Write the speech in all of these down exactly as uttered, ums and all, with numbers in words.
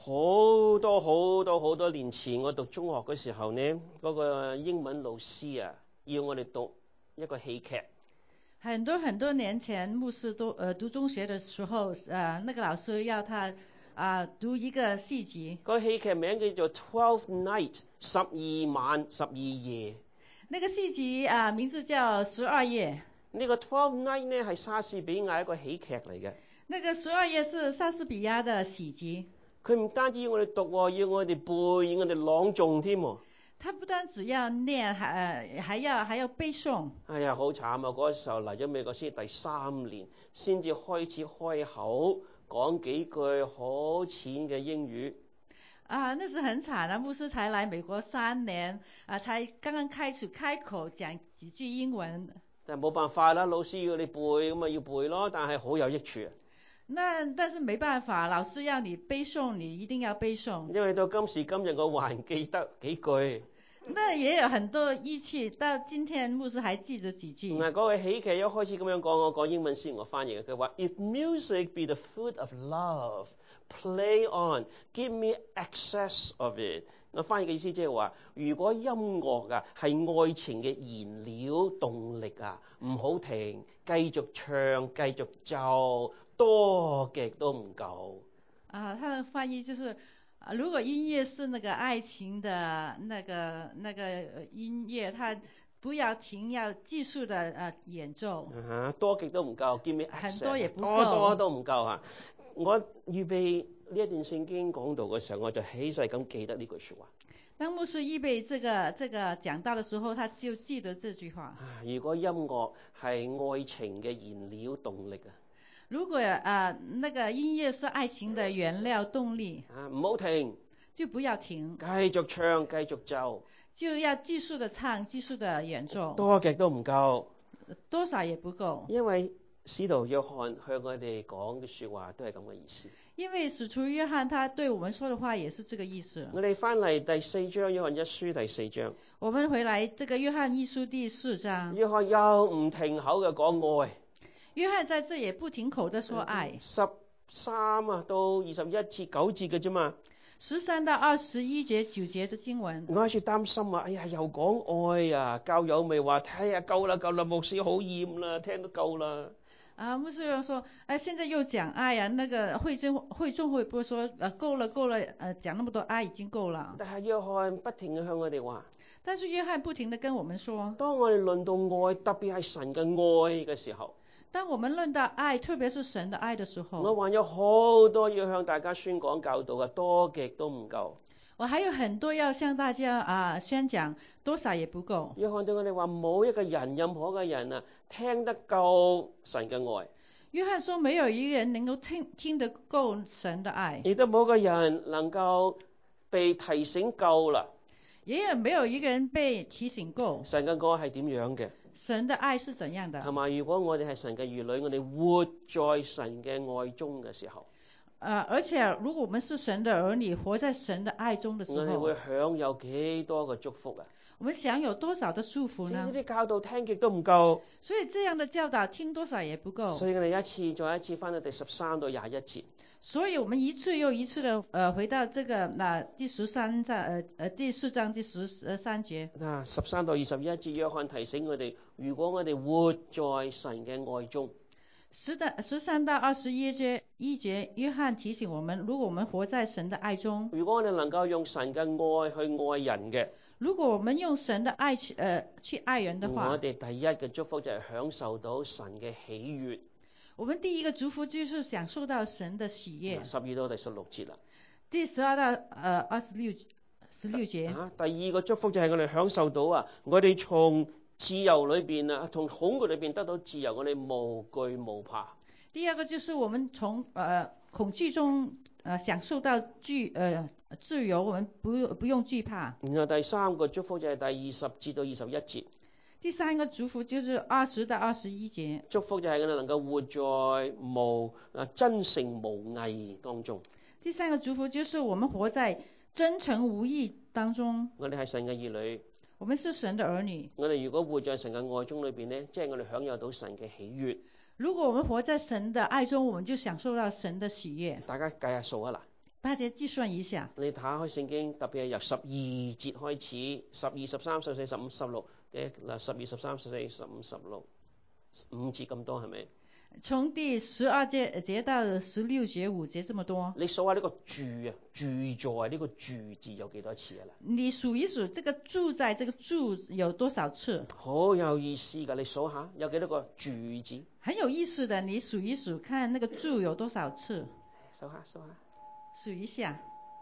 好多好多好多年前，我讀中學嗰時候呢，嗰、那個英文老師啊，要我哋讀一個戲劇。 很多很多年前，牧師都呃讀中學的時候，呃那個老師要他啊、呃、讀一個戲集。 個戲劇名叫做 Twelve Night 十二晚十二夜。 那個戲集啊、呃、名字叫十二夜。 呢個 Twelve Night 呢係莎士比亞一個喜劇嚟嘅。 那個十二夜是莎士比亞的喜劇。 佢唔單止要我哋讀，要我哋背，要我哋朗誦添。 他不單只要念，還呃還要還要背誦。 哎呀，好慘啊！嗰時候嚟咗美國先第三年，先至開始開口講幾句好淺嘅英語。 啊，那是很慘啊！牧師才來美國三年，啊，才剛剛開始開口講幾句英文。 但係冇辦法啦，老師要你背，咁咪要背咯。但係好有益處啊！ 那但是沒辦法，老師要你背誦，你一定要背誦。 因為到今時今日我還記得幾句。 那也有很多意趣，到今天牧師還記得幾句。 唔係嗰個喜劇一開始咁樣講，我講英文先，我翻譯嘅。佢話 If music be the food of love, play on, give me excess of it。我翻譯嘅意思即係話，如果音樂啊係愛情嘅燃料動力啊，唔好停，繼續唱，繼續奏，多極都唔夠。 啊，他的翻譯就是。如果音樂是那個愛情的那個那個音樂，它不要停，要繼續的呃演奏。 啊，多極都唔夠，give me access， 很多也不夠， 多多都唔夠啊！我預備呢一段聖經講道嘅時候，我就起勢咁記得呢句說話。 當牧師預備這個這個講道的時候，他就記得這句話。 如果音樂係愛情嘅燃料動力啊！ 如果啊、呃，那個音樂是愛情的原料動力， 啊，唔好停， 就不要停， 繼續唱，繼續奏， 就要繼續的唱，繼續的演奏， 多極都唔夠， 多少也不夠。 因為使徒約翰向我哋講嘅說話都係咁嘅意思。 因為使徒約翰他對我們說的話也是這個意思。 我哋翻嚟第四章，約翰一書第四章。 我們回來這個約翰一書第四章。 約翰又唔停口嘅講愛。 約翰在這也不停口的說愛。 十三啊到二十一節九節嘅啫嘛。 十三到二十一節九節的經文。 我開始擔心啊，哎呀又講愛啊，教友咪話，哎呀夠啦夠啦，牧師好厭啦，聽都夠啦。 啊，牧師又說，哎，現在又講愛啊，那個會眾會眾會不會說，呃，夠了夠了，呃，講那麼多愛已經夠了。 但係約翰不停嘅向我哋話。 但是約翰不停地跟我們說， 當我哋論到愛，特別係神嘅愛嘅時候。 當我們論到愛，特別是神的愛的時候， 我還有好多要向大家宣講教導嘅，多極都唔夠。 我還有很多要向大家啊宣講，多少也不夠。 約翰對我哋話，冇一個人，任何嘅人啊，聽得夠神嘅愛。 約翰說，沒有一個人能夠聽聽得夠神的愛， 亦都冇一個人能夠被提醒夠啦。 也有沒有一個人被提醒夠。 神嘅愛係點樣嘅？ 神的愛是怎樣的？ 同埋，如果我哋係神嘅兒女，我哋活在神嘅愛中嘅時候， 呃，而且如果我們是神的兒女，活在神的愛中的時候， 我哋會享有幾多個祝福啊？ 我們享有多少的祝福呢？ 呢啲教導聽極都唔夠， 所以這樣的教導聽多少也不夠。 所以我哋一次再一次翻到第十三到廿一節。 所以我們一次又一次的，呃，回到這個那、呃、第十三章，呃呃第四章第十三節。 嗱，十三到二十一節，約翰提醒我哋，如果我哋活在神嘅愛中。 十的十三到二十一節，一節，約翰提醒我們，如果我們活在神的愛中， 如果我哋能夠用神嘅愛去愛人嘅， 如果我們用神的愛去，呃，去愛人的話， 我哋第一嘅祝福就係享受到神嘅喜悅。 我們第一個祝福就是享受到神的喜悅。 十二到第十六節啦。 第十二到呃二十六十六節。 啊，第二個祝福就係我哋享受到啊，我哋從自由裏邊啊，從恐懼裏邊得到自由，我哋無懼無怕。 第二個就是我們從呃恐懼中呃享受到懼呃自由，我們不不用懼怕。 然後第三個祝福就係第二十節到二十一節。 第三個祝福就是二十到二十一節。 祝福就係我哋能夠活在無啊真誠無偽當中。 第三個祝福就是我們活在真誠無義當中。 我哋係神嘅兒女。 我們是神的兒女。 我哋如果活在神嘅愛中裏邊呢，即係我哋享有到神嘅喜悅。 如果我們活在神的愛中，我們就享受到神的喜悅。 大家計下數啊嗱。 大家計算一下。 你打開聖經，特別係由十二節開始，十二、十三、十四、十五、十六嘅嗱，十二、十三、十四、十五、十六，五節咁多係咪？ 從第十二節節到十六節，五節這麼多。 你數下呢個住啊，住在呢個住字有幾多次啊啦？ 你數一數，這個住在這個住有多少次？ 好有意思㗎，你數下有幾多個住字？ 很有意思的，你數一數，看那個住有多少次？ 數下數下。 數一下。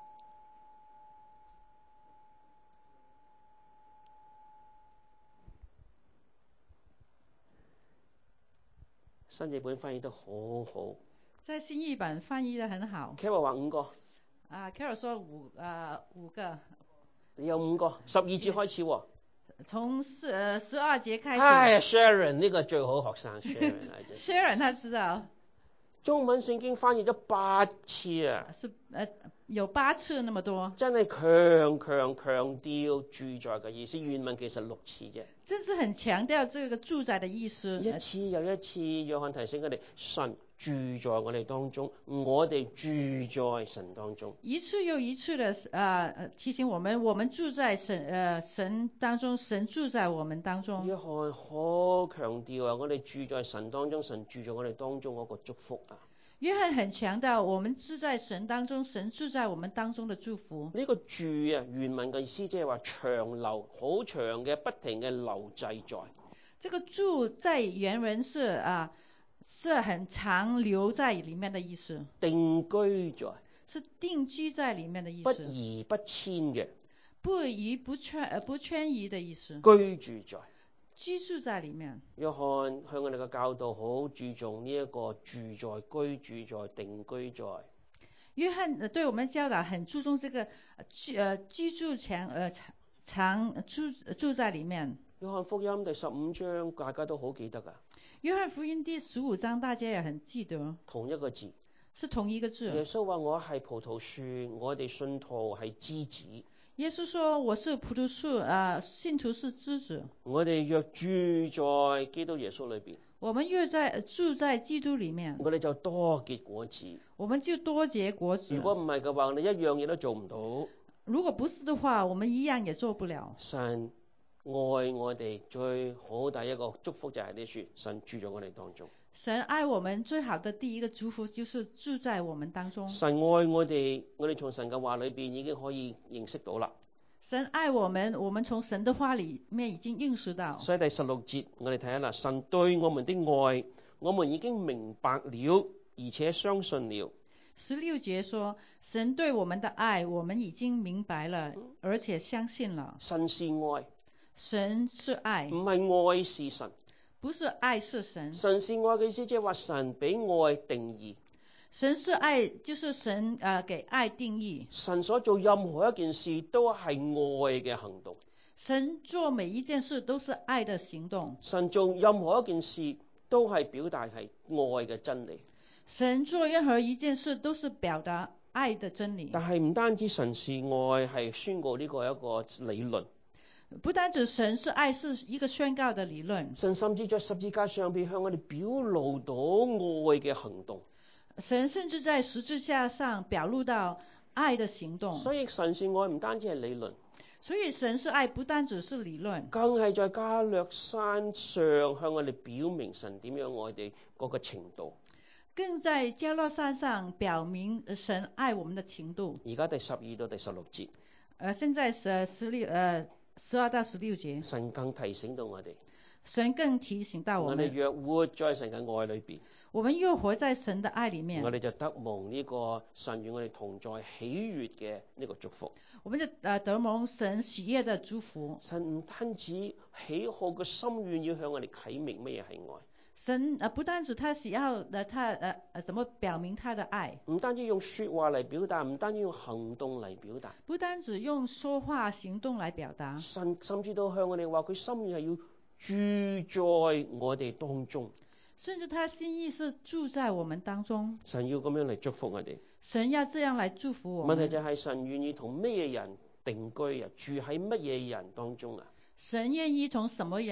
新譯本翻譯得好好。 在新譯本翻譯得很好。 Carol 話五個。 啊 ，Carol 說五啊五個。 你有五個，十二節開始喎。 從十呃十二節開始。 唉 ，Sharon 呢個最好學生 Sharon。 Sharon 他知道。 中文聖經翻譯咗八次啊。 是呃有八次那麼多。 真係強強強調住在嘅意思，原文其實六次啫。 真是很強調這個住在的意思。 一次又一次，約翰提醒我哋，神住在我哋當中，我哋住在神當中。 一次又一次的啊、呃、提醒我們，我們住在神呃神當中，神住在我們當中。 約翰好強調啊，我哋住在神當中，神住在我哋當中嗰個祝福啊。 約翰很強調，我們住在神當中，神住在我們當中的祝福。 呢個住啊，原文嘅意思即係話長留，好長嘅，不停嘅留滯在。 這個住在原文是啊，是很長留在裏面的意思。 定居在。 是定居在裏面的意思。 不移不遷嘅。 不移不遷不遷移的意思。 居住在。 居住在裏面。 約翰向我哋嘅教導好注重呢一個住在、居住在、定居在。 約翰對我們教導很注重這個居呃居住長呃長住住在裏面。 約翰福音第十五章大家都好記得㗎。 約翰福音第十五章大家也很記得。 同一個字。 是同一個字。 耶穌話：我係葡萄樹，我哋信徒係枝子。 耶穌說：我是葡萄樹，啊，信徒是枝子。 我哋若住在基督耶穌裏邊， 我們若在住在基督裏面， 我哋就多結果子。 我們就多結果子。 如果唔係嘅話，你一樣嘢都做唔到。 如果不是的話，我們一樣也做不了。 神愛我哋最好第一個祝福就係呢處，神住在我哋當中。 神愛我們最好的第一個祝福就是住在我們當中。 神愛我哋，我哋從神嘅話裏邊已經可以認識到啦。 神愛我們，我們從神的話裏面已經認識到。 所以第十六節我哋睇下啦，神對我們的愛，我們已經明白了，而且相信了。 十六節說，神對我們的愛，我們已經明白了，而且相信了。 神是愛。 神是愛。 唔係愛是神。 不是愛是神。 神是愛嘅意思即係話神俾愛定義。 神是愛，就是神啊、呃、給愛定義。 神所做任何一件事都係愛嘅行動。 神做每一件事都是愛的行動。 神做任何一件事都係表達係愛嘅真理。 神做任何一件事都是表達愛的真理。 但係唔單止神是愛，係宣告呢個一個理論。 不單止神是愛，是一個宣告的理論。 神甚至在十字架上邊向我哋表露到愛嘅行動。 神甚至在十字架上表露到愛的行動。 所以神是愛唔單止係理論。 所以神是愛不單只是理論， 更係在加略山上向我哋表明神點樣愛我哋嗰個程度。 更在加略山上表明神愛我們的程度。 而家第十二到第十六節。 呃，現在十十六呃。十二到十六節， 神更提醒到我哋， 神更提醒到我們， 我哋若活在神嘅愛裏邊， 我們若活在神的愛裏面， 我哋就得蒙呢個神與我哋同在喜悅嘅呢個祝福。 我們就誒得蒙神喜悅的祝福。 神唔單止喜好嘅心願要向我哋啟明乜嘢係愛。 神啊，不單止他喜要，誒，他誒誒，怎麼表明他的愛？ 唔單止用說話嚟表達，唔單止用行動嚟表達。 不單止用說話行動嚟表達。 神甚至都向我哋話，佢心意係要住在我哋當中。 甚至他心意是住在我們當中。 神要咁樣嚟祝福我哋。 神要這樣嚟祝福我們。 問題就係神願意同咩人定居啊？住喺乜嘢人當中啊？ 神願意從什麼人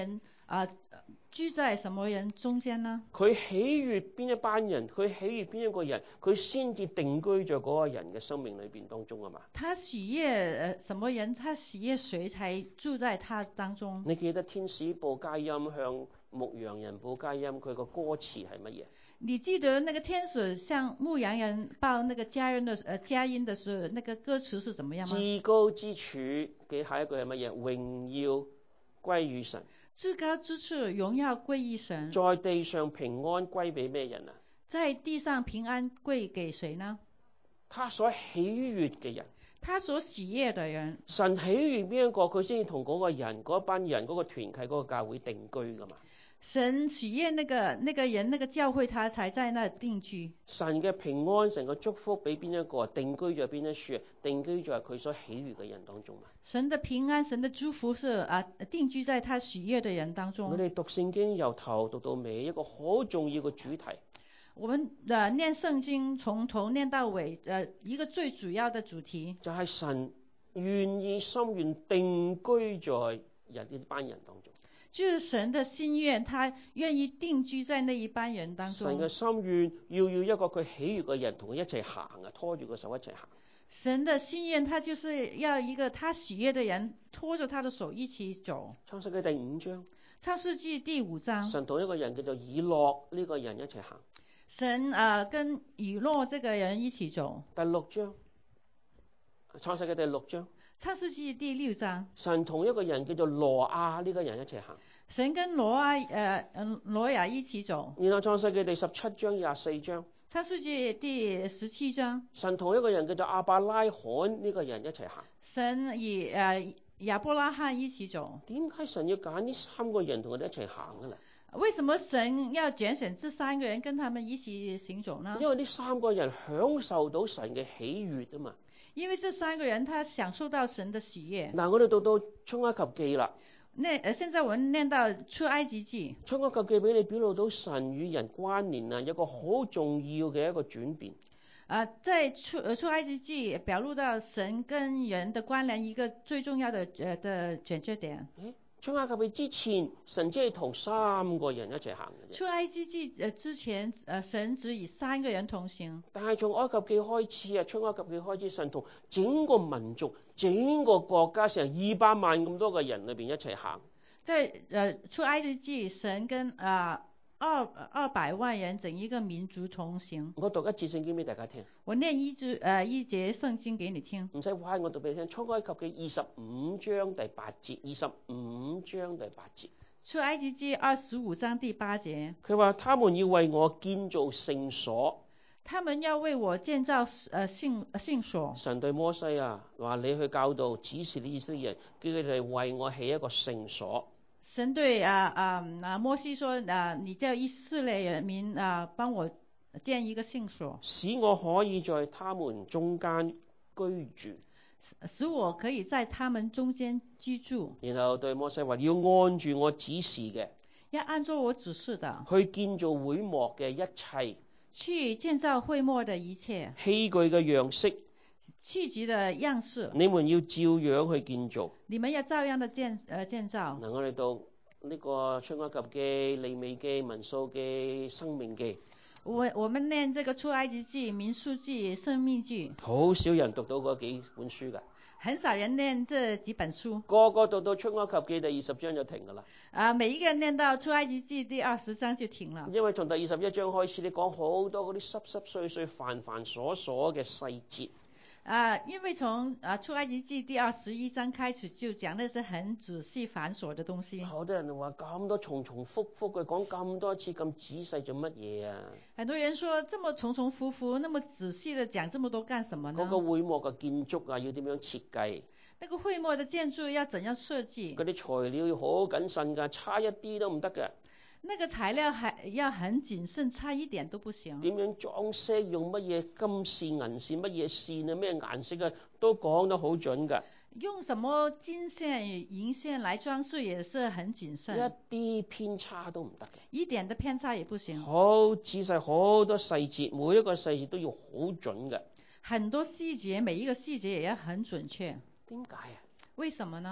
啊居在什麼人中間呢？ 佢喜悅邊一班人，佢喜悅邊一個人，佢先至定居在嗰個人嘅生命裏邊當中啊嘛。 他喜悅誒什麼人，他喜悅誰才住在他當中？ 你記得天使報佳音向牧羊人報佳音，佢個歌詞係乜嘢？ 你記得那個天使向牧羊人報那個佳音的呃佳音的時候，那個歌詞是怎麼樣嗎？ 至高之處嘅下一句係乜嘢？榮耀歸於神。 至高之處榮耀歸於神。 在地上平安歸俾咩人啊？ 在地上平安歸給誰呢？ 他所喜悅嘅人。 他所喜悅的人。 神喜悅邊一個，佢先至同嗰個人、嗰班人、嗰個團契、嗰個教會定居噶嘛。 神喜悅那個那個人、那個教會，他才在那定居。 神嘅平安、神嘅祝福俾邊一個？定居在邊一處？定居在佢所喜悅嘅人當中嘛。 神的平安、神的祝福是啊定居在他喜悅的人當中。 我哋讀聖經由頭讀到尾，一個好重要嘅主題。 我們呃念聖經從頭念到尾，呃一個最主要的主題就係神願意心願定居在人呢班人當中。 就是神的心願，他願意定居在那一班人當中。 神嘅心願要要一個佢喜悅嘅人同佢一齊行啊，拖住個手一齊行。 神的心願，他就是要一個他喜悅的人拖着他的手一起走。 創世記第五章。 創世記第五章。 神同一個人叫做以諾呢個人一齊行。 神啊、呃，跟以諾這個人一起走。 第六章。創世記第六章。 創世記第六章。 神同一個人叫做羅亞呢個人一齊行。 神跟羅亞誒嗯羅亞一起走。 然後創世記第十七章廿四章。 創世記第十七章。 神同一個人叫做亞伯拉罕呢個人一齊行。 神與誒亞伯拉罕一起走。 點解神要揀呢三個人同佢哋一齊行嘅咧？ 為什麼神要揀選這三個人跟他們一起行走呢？ 因為呢三個人享受到神嘅喜悅啊嘛。 因為這三個人他享受到神的喜悅。 嗱，我哋讀到出埃及記啦。 那呃，現在我們念到出埃及記。 出埃及記俾你表露到神與人關聯啊，有個好重要嘅一個轉變。 啊，在出呃出埃及記表露到神跟人的關聯一個最重要的呃的轉折點。 誒，出埃及記之前，神只係同三個人一齊行嘅啫。 出埃及記呃之前，呃神只與三個人同行。 但係從埃及記開始啊，出埃及記開始，神同整個民族、整個國家成二百萬咁多個人裏邊一齊行。 在呃出埃及記，神跟啊二二百萬人整一個民族同行。 我讀一節聖經俾大家聽。 我念一節呃一節聖經給你聽。 唔使快，我讀俾你聽。出埃及記二十五章第八節，二十五章第八節。 出埃及記二十五章第八節。 佢話：他們要為我建造聖所。 他們要為我建造呃聖聖所。 神對摩西啊話：你去教導指示啲以色列人，叫佢哋為我起一個聖所。 神對啊啊啊摩西說啊，你叫以色列人民啊幫我建一個聖所， 使我可以在他們中間居住， 使我可以在他們中間居住。 然後對摩西話：要按住我指示嘅， 要按照我指示的去建造會幕嘅一切， 去建造會幕的一切器具嘅樣式， 器具的樣式， 你們要照樣去建造。 你們要照樣的建呃建造。 嗱，我哋讀呢個出埃及記、利未記、民數記、申命記。 我我們念這個出埃及記、民數記、申命記。 好少人讀到嗰幾本書㗎。 很少人念這幾本書。 個個讀到出埃及記第二十章就停㗎啦。 啊，每一個人念到出埃及記第二十章就停了。 因為從第二十一章開始，你講好多嗰啲濕濕碎碎、繁繁瑣瑣嘅細節。 啊，因為從啊出埃及記第二十一章開始就講那些很仔細繁瑣的東西。 好多人話咁多重重複複嘅講咁多次咁仔細做乜嘢啊？ 很多人說這麼重重複複，那麼仔細的講這麼多幹什麼呢？ 嗰個會幕嘅建築啊，要點樣設計？ 那個會幕的建築要怎樣設計？ 嗰啲材料要好謹慎㗎，差一啲都唔得嘅。 那個材料還要很謹慎，差一點都不行。 點樣裝飾？用乜嘢金線、銀線、乜嘢線啊？咩顏色啊？都講得好準㗎。 用什麼金線、銀線來裝飾也是很謹慎， 一啲偏差都唔得嘅， 一點的偏差也不行。 好仔細，好多細節，每一個細節都要好準嘅。 很多細節，每一個細節也要很準確。 點解啊？ 為什麼呢？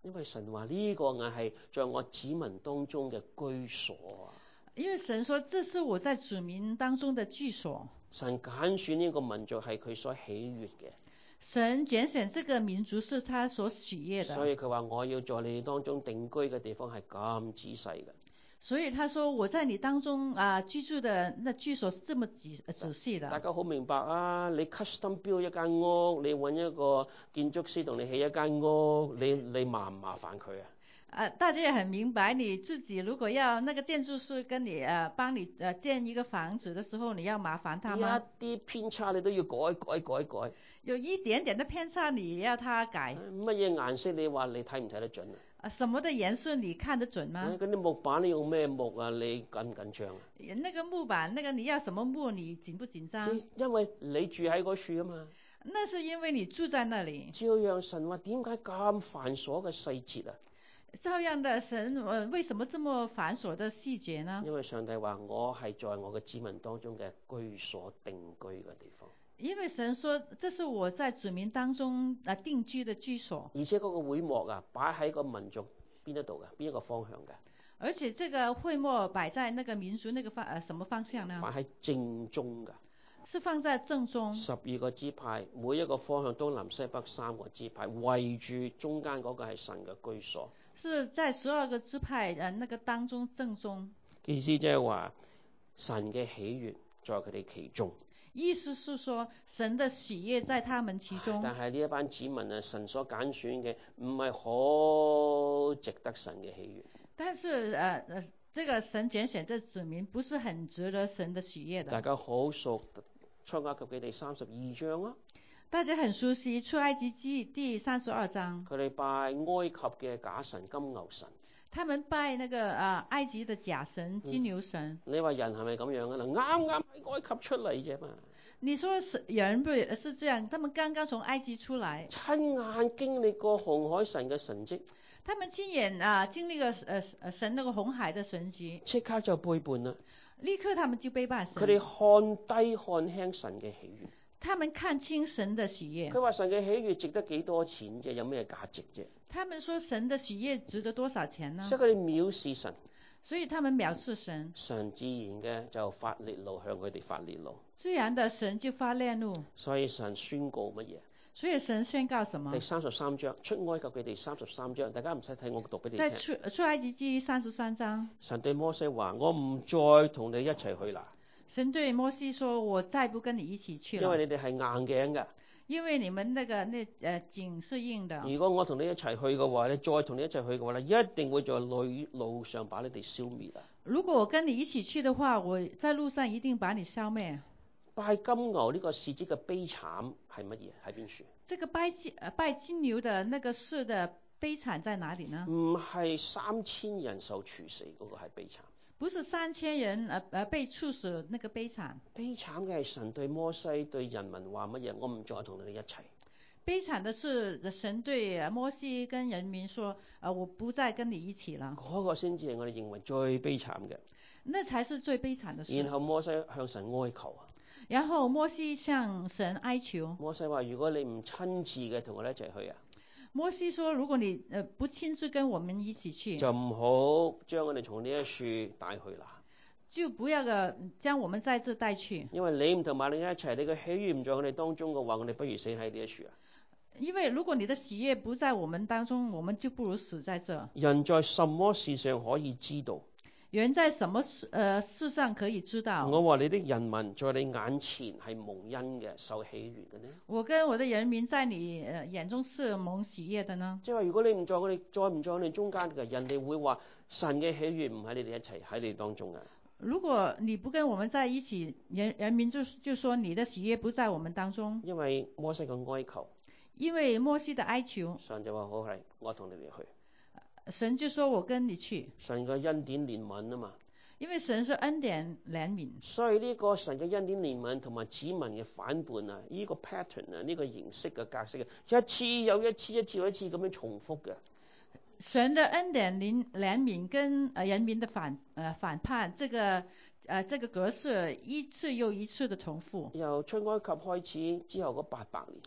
因為神話呢個硬係在我子民當中嘅居所啊。 因為神說這是我在子民當中的居所。 神揀選呢個民族係佢所喜悅嘅。 神揀選這個民族是他所喜悅的。 所以佢話我要在你哋當中定居嘅地方係咁仔細嘅。 所以他說我在你當中啊居住的那居所是這麼仔仔細的。 大家好明白啊！你 custom build 一間屋，你揾一個建築師同你起一間屋，你你麻唔麻煩佢啊？ 啊，大家也很明白，你自己如果要那個建築師跟你呃幫你呃建一個房子的時候，你要麻煩他嗎？ 一啲偏差你都要改改改改。 有一點點的偏差你也要他改。 乜嘢顏色你話你睇唔睇得準啊？ 啊，什麼的顏色你看得準嗎？ 嗰啲木板你用咩木啊？你緊唔緊張啊？ 那個木板，那個你要什麼木？你緊不緊張？ 因為你住喺嗰處啊嘛。 那是因為你住在那裡。 照樣神話點解咁繁瑣嘅細節啊？ 照樣的神，呃，為什麼這麼繁瑣的細節呢？ 因為上帝話我係在我嘅子民當中嘅居所定居嘅地方。 因為神說這是我在子民當中啊定居的居所。 而且嗰個會幕啊擺喺個民族邊一度嘅，邊一個方向嘅？ 而且這個會幕擺在那個民族那個方，呃，什麼方向呢？ 擺喺正中㗎。 是放在正中。 十二個支派，每一個方向東南西北三個支派，圍住中間嗰個係神嘅居所。 是在十二個支派，呃，那個當中正中。 意思即係話神嘅喜悅在佢哋其中。 意思是說神的喜悅在他們其中。 但係呢一班子民啊，神所揀選嘅唔係好值得神嘅喜悅。 但是，呃，呃，這個神揀選這子民不是很值得神的喜悅的。 大家好熟出埃及記第三十二章啊。 大家很熟悉出埃及記第三十二章。 佢哋拜埃及嘅假神金牛神。 他們拜那個啊埃及的假神金牛神。 嗯、你話人係咪咁樣啊？嗱，啱啱喺埃及出嚟啫嘛。 你說是人不是這樣？他們剛剛從埃及出來， 親眼經歷過紅海神嘅神蹟。 他們親眼啊經歷過呃呃神那個紅海的神蹟， 即刻就背叛啦。 立刻他們就背叛神。 佢哋看低看輕神嘅喜悅。 他們看輕神的喜悅。 佢話神嘅喜悅值得幾多錢啫？有咩價值啫？ 他們說神的喜悅值得多少錢呢？ 所以佢哋藐視神。 所以他們藐視神。 神自然嘅就發烈怒，向佢哋發烈怒。 自然的神就發烈怒。 所以神宣告乜嘢？ 所以神宣告什麼？ 第三十三章出埃及嘅第三十三章，大家唔使睇，我讀俾你聽。 在出出埃及記三十三章。 神對摩西話：我唔再同你一齊去啦。 神對摩西說：我再不跟你一起去了。 因為你哋係硬頸㗎。 因為你們那個那呃頸是硬的。 如果我同你一齊去嘅話，你再同你一齊去嘅話咧，一定會在路路上把你哋消滅啊！ 如果我跟你一起去的話，我在路上一定把你消滅。 拜金牛呢個事蹟嘅悲慘係乜嘢？喺邊處？ 這個拜金呃拜金牛的那個事的悲慘在哪裡呢？ 唔係三千人受處死嗰個係悲慘。 不是三千人呃呃被處死那個悲慘。 悲慘嘅係神對摩西對人民話乜嘢？我唔再同你哋一齊。 悲慘的是神對摩西跟人民說：呃，我不再跟你一起了。 嗰個先至係我哋認為最悲慘嘅。 那才是最悲慘的事。 然後摩西向神哀求啊。 然後摩西向神哀求。 摩西話：如果你唔親自嘅同我哋一齊去啊。 摩西說：如果你呃不親自跟我們一起去， 就唔好將我哋從呢一處帶去啦。 就不要個將我們在這帶去。因為你唔同埋你一齊，你嘅喜悅唔在我哋當中嘅話，我哋不如死喺呢一處啊。 因為如果你的喜悅不在我們當中，我們就不如死在這。 人在什麼事上可以知道？ 人在什麼事呃事上可以知道？ 我話你的人民在你眼前係蒙恩嘅，受喜悅嘅呢？ 我跟我的人民在你呃眼中是蒙喜悅的呢？ 即係話，如果你唔在我哋，再唔在我哋中間嘅，人哋會話神嘅喜悅唔喺你哋一齊喺你哋當中嘅。 如果你不跟我們在一起，人人民就就說你的喜悅不在我們當中。 因為摩西嘅哀求。 因為摩西的哀求。 神就話好係，我同你哋去。 神就說我跟你去。 神嘅恩典憐憫啊嘛。 因為神是恩典憐憫。 所以呢個神嘅恩典憐憫同埋子民嘅反叛啊，呢、這個 pattern 啊，呢個形式嘅格式啊，一次又一次，一次又一次咁樣重複嘅。 神的恩典憐憐憫跟呃人民的反呃反叛，這個呃這個格式一次又一次的重複。 由出埃及開始之後嗰八百年。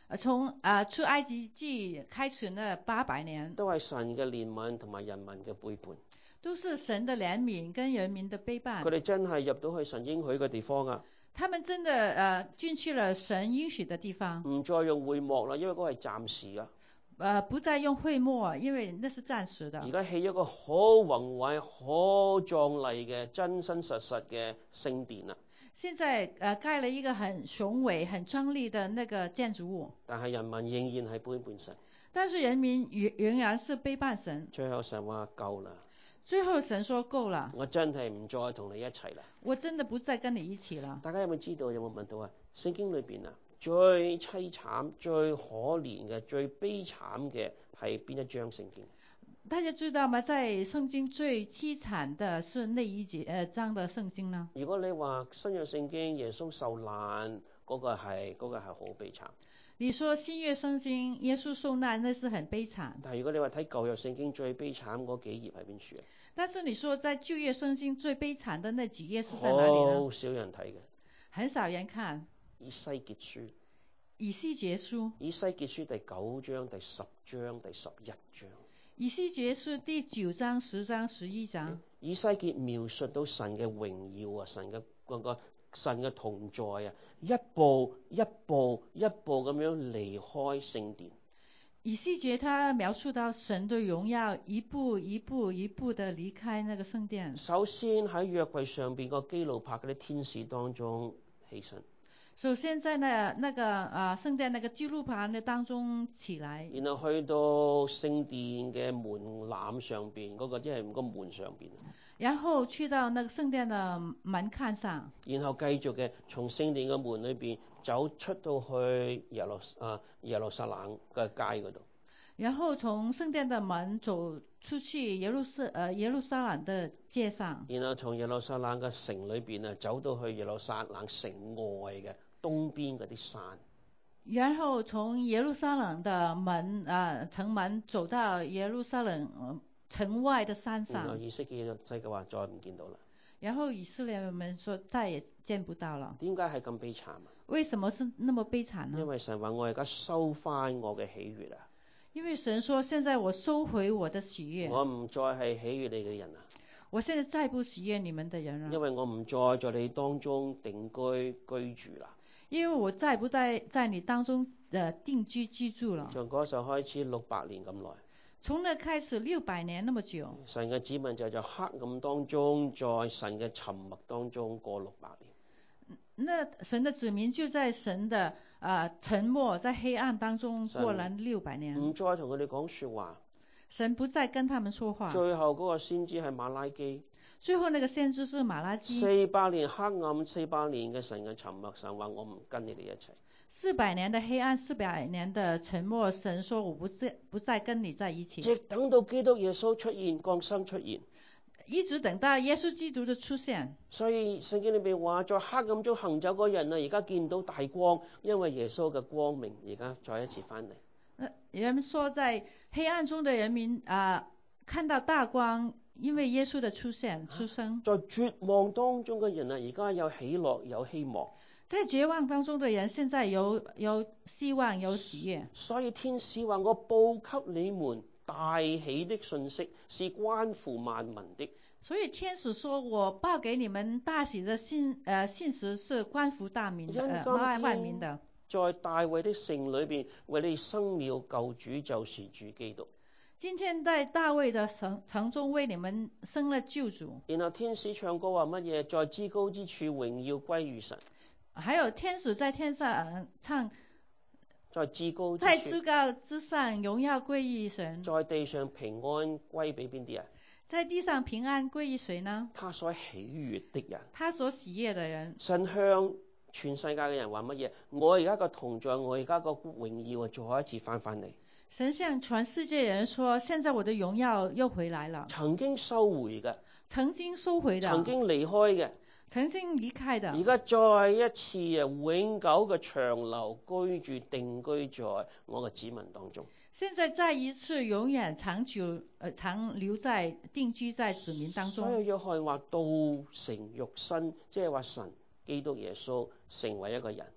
呃從啊出埃及記開始呢八百年， 都係神嘅憐憫同埋人民嘅背叛。 都是神的憐憫跟人民的背叛。 佢哋真係入到去神應許嘅地方啊！ 他們真的呃進去了神應許的地方， 唔再用會幕啦，因為嗰個係暫時噶。 呃不再用會幕，因為那是暫時的。 而家起咗個好宏偉、好壯麗嘅真真實實嘅聖殿啦。 現在呃蓋了一個很雄偉、很壯麗的那個建築物， 但係人民仍然係背叛神。 但是人民仍仍然是背叛神。 最後神話夠啦。 最後神說夠了， 我真係唔再同你一齊啦。 我真的不再跟你一起了。 大家有冇知道？有冇問到啊？聖經裏邊啊，最凄慘、最可憐嘅、最悲慘嘅係邊一章聖經？ 大家知道嗎？在聖經最淒慘的是那一節呃章的聖經呢？ 如果你話新約聖經耶穌受難嗰個係嗰個係好悲慘。 你說新約聖經耶穌受難，那是很悲慘。 但係如果你話睇舊約聖經最悲慘嗰幾頁係邊處啊？ 但是你說在舊約聖經最悲慘的那幾頁是在哪裡呢？ 好少人睇嘅。 很少人看。 以西結書。 以西結書。 以西結書第九章、第十章、第十一章。 以西結書第九章、十章、十一章。 以西結描述到神嘅榮耀啊，神嘅嗰個神嘅同在啊，一步一步一步咁樣離開聖殿。 以西結他描述到神的榮耀一步一步一步的離開那個聖殿。 首先喺約櫃上邊個基路伯嗰啲天使當中起身。 首先在那那個啊聖殿那個基路伯嘅當中起來。 然後去到聖殿嘅門檻上邊嗰個即係個門上邊。 然後去到那個聖殿的門檻上。然後繼續嘅從聖殿嘅門裏邊走出到去耶路啊耶路撒冷嘅街嗰度。 然後從聖殿的門走出去耶路撒呃耶路撒冷的街上。 然後從耶路撒冷嘅城裏邊啊走到去耶路撒冷城外嘅東邊嗰啲山。 然後從耶路撒冷的門啊城門走到耶路撒冷、呃、城外的山上。 然後以色列就即係話再唔見到啦。 然後以色列人說再也見不到了。 點解係咁悲慘啊？ 為什麼是那麼悲慘呢？ 因為神話我而家收翻我嘅喜悅啊。 因為神說現在我收回我的喜悅。 我唔再係喜悅你嘅人啊。 我現在再不喜悅你們的人了。 因為我唔再在你當中定居居住啦。 因為我再不在在你當中的定居居住了。 從嗰時候開始六百年咁耐。 從那開始六百年那麼久。 神嘅子民就在黑暗當中，在神嘅沉默當中過六百年。 那神的子民就在神的啊、呃、沉默，在黑暗當中過了六百年。 唔再同佢哋講說話。 神不再跟他們說話。 最後嗰個先知係馬拉基。 最後那個先知是馬拉基。 四百年黑暗，四百年嘅神嘅沉默，神話我唔跟你哋一齊。 四百年的黑暗，四百年的沉默，神說我不再不再跟你在一起。 直等到基督耶穌出現，降生出現。 一直等到耶穌基督的出現。 所以聖經裏邊話，在黑暗中行走嗰人啊，而家見到大光，因為耶穌嘅光明，而家再一次翻嚟。 人們說在黑暗中的人民啊、呃，看到大光，因為耶穌的出現出生。 在絕望當中嘅人啊，而家有喜樂有希望。 在絕望當中的人，現在有有希望有喜悅。 所以天使話：我報給你們大喜的信息，是關乎萬民的。 所以天使說我報給你們大喜的信，呃，信實是關乎大民的，呃，萬萬民的。 在大衛的城裏邊，為你生了救主，就是主基督。 今天在大衛的城城中為你們生了救主。 然後天使唱歌話乜嘢？在至高之處榮耀歸於神。 還有天使在天上唱， 在至高之處， 在至高之上榮耀歸於神。 在地上平安歸俾邊啲啊？ 在地上平安歸於誰呢？ 他所喜悅的人。 他所喜悅的人。 神向全世界嘅人話乜嘢？我而家個同在，我而家個榮耀啊，再一次翻返嚟。 神向全世界人說：現在我的榮耀又回來了。 曾經收回嘅， 曾經收回的， 曾經離開嘅， 曾經離開的， 而家再一次啊，永久嘅長留居住定居在我嘅子民當中。 現在再一次永遠長久，呃，長留在定居在子民當中。 所以約翰話道成肉身，即係話神基督耶穌成為一個人。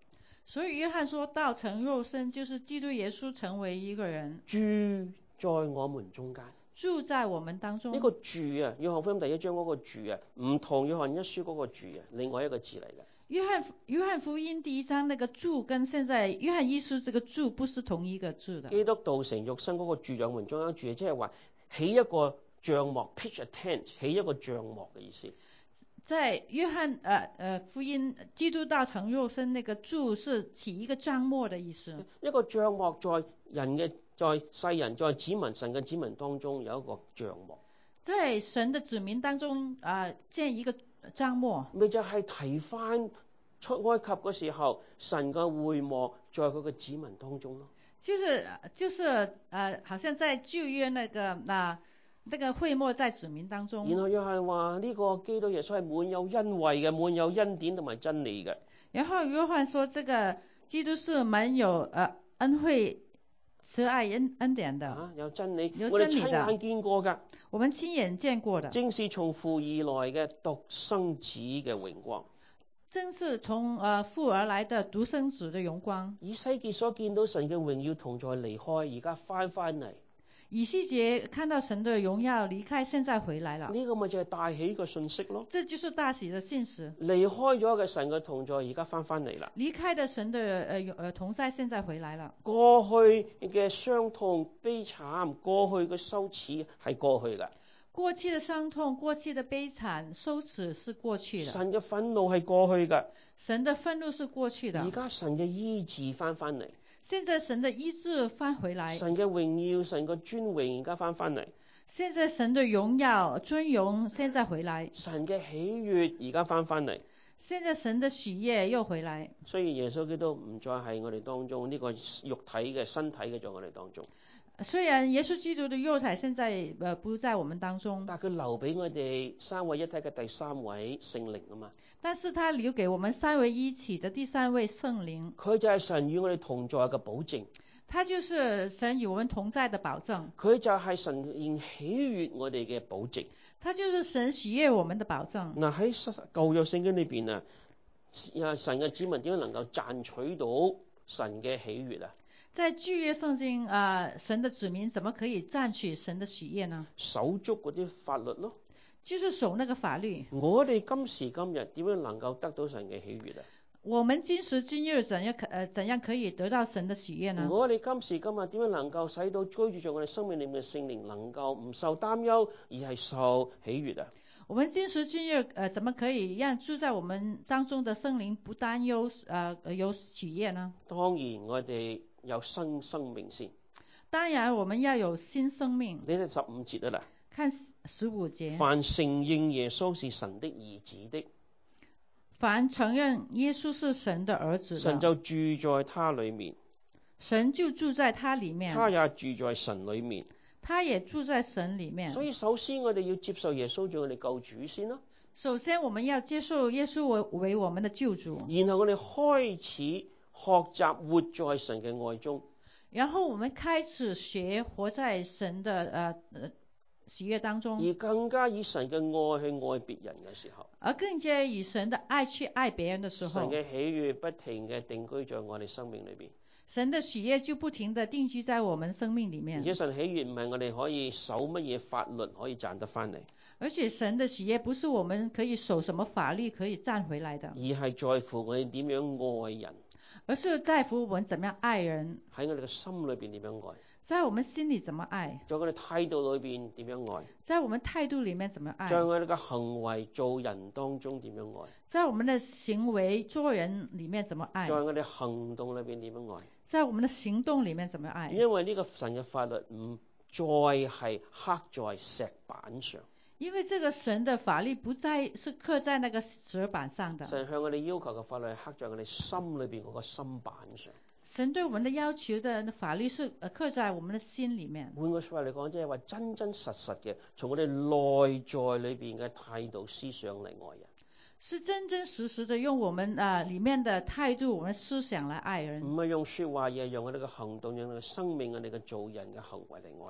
所以約翰說道成肉身，就是基督耶穌成為一個人， 住在我們中間。 住在我們當中。 呢個住啊，約翰福音第一章嗰個住啊，唔同約翰一書嗰個住啊，另外一個字嚟嘅。 約翰約翰福音第一章那個住跟現在約翰一書這個住不是同一個字的。 基督道成肉身嗰個住在我們中間住，即係話起一個帳幕 pitch a tent， 起一個帳幕嘅意思。 在約翰呃呃福音基督道成肉身那個住是起一個帳幕的意思。 一個帳幕在人嘅在世人在子民神嘅子民當中有一個帳幕。 在神的子民當中啊、呃、建一個帳幕。 咪就係提翻出埃及嗰時候神嘅會幕在佢嘅子民當中咯。 就是就是呃好像在舊約那個那。那個會幕在子民當中。 然後又係話呢個基督耶穌係滿有恩惠嘅，滿有恩典同埋真理嘅。 然後約翰說，這個基督是滿有呃恩惠、慈愛、恩恩典的。 啊，有真理， 有我哋真理的親眼見過㗎。 我們親眼見過的。 正是從父而來嘅獨生子嘅榮光。 正是從呃父而來的獨生子的榮光。 以西結所見到神嘅榮耀同在離開，而家翻翻嚟。 以西結看到神的榮耀離開，現在回來了。 呢個咪就係大喜嘅信息咯。 這就是大喜的信息。 離開咗嘅神嘅同在，而家翻翻嚟啦。 離開的神的呃呃同在，現在回來了。 過去嘅傷痛悲慘，過去嘅羞恥係過去㗎。 過去的傷痛、過去的悲慘、羞恥是過去的。 神嘅憤怒係過去㗎。 神的憤怒是過去的。 而家神嘅醫治翻翻嚟。 現在神的醫治翻回來。 神嘅榮耀、神嘅尊榮而家翻翻嚟。 現在神的榮耀、尊榮現在回來。 神嘅喜悅而家翻翻嚟。 現在神的喜悅又回來。 雖然耶穌基督唔再係我哋當中呢個肉體嘅身體嘅在我哋當中。 雖然耶穌基督的肉體現在呃不在我們當中， 但佢留俾我哋三位一體嘅第三位聖靈啊嘛。 但是他留給我們三位一體的第三位聖靈。 佢就係神與我哋同在嘅保證。 他就是神與我們同在的保證。 佢就係神現喜悅我哋嘅保證。 他就是神喜悅我們的保證。 嗱，喺舊約聖經裏邊啊，神嘅子民點樣能夠賺取到神嘅喜悅啊？ 在舊約聖經啊、呃，神的子民怎麼可以賺取神的喜悅呢？ 守足嗰啲法律咯。 就是守那個法律。 我哋今時今日點樣能夠得到神嘅喜悅啊？ 我們今時今日怎樣可呃怎樣可以得到神的喜悅呢？ 我哋今時今日點樣能夠使到居住在我哋生命裏面嘅聖靈能夠唔受擔憂，而係受喜悅啊？ 我們今時今日呃怎麼可以讓住在我們當中的聖靈不擔憂呃有喜悅呢？ 當然我哋有新生命先。 當然我們要有新生命。 你睇十五節啊啦。 看十五節。 凡承認耶穌是神的兒子的。 凡承認耶穌是神的兒子的， 神就住在他裏面。 神就住在他裏面。 他也住在神裏面。 他也住在神裏面。 所以首先我哋要接受耶穌做我哋救主先咯。 首先我們要接受耶穌為為我們的救主。 然後我哋開始學習活在神嘅愛中。 然後我們開始學活在神的呃呃喜悅當中。 而更加以神嘅愛去愛別人嘅時候。 而更加以神的愛去愛別人的時候。 神嘅喜悅不停嘅定居在我哋生命裏邊。 神的喜悅就不停地定居在我們生命裏面。 而且神喜悅唔係我哋可以守乜嘢法律可以賺得翻嚟。 而且神的喜悅不是我們可以守什麼法律可以賺回來的。 而係在乎我哋點樣愛人。 而是在乎我們怎麼樣愛人。 喺我哋嘅心裏邊點樣愛。 在我們心裏怎麼愛。 在我哋態度裏邊點樣愛。 在我們態度裏面怎麼愛。 在我哋嘅行為做人當中點樣愛。 在我們的行為做人裏面怎麼愛。 在我哋行動裏邊點樣愛。 在我們的行動裏面怎麼愛。 因為呢個神嘅法律唔再係刻在石板上。 因為這個神的法律不再是刻在那個石板上的。 神向我哋要求嘅法律係刻在我哋心裏邊嗰個心板上。 神對我們的要求的法律是刻在我們的心裏面。 換句說話嚟講，即係話真真實實嘅，從我哋內在裏邊嘅態度思想嚟愛人。 是真真實實的用我們啊裏面的態度，我們思想來愛人。 唔係用說話，而係用我哋嘅行動，用我哋嘅生命，我哋嘅做人嘅行為嚟愛人。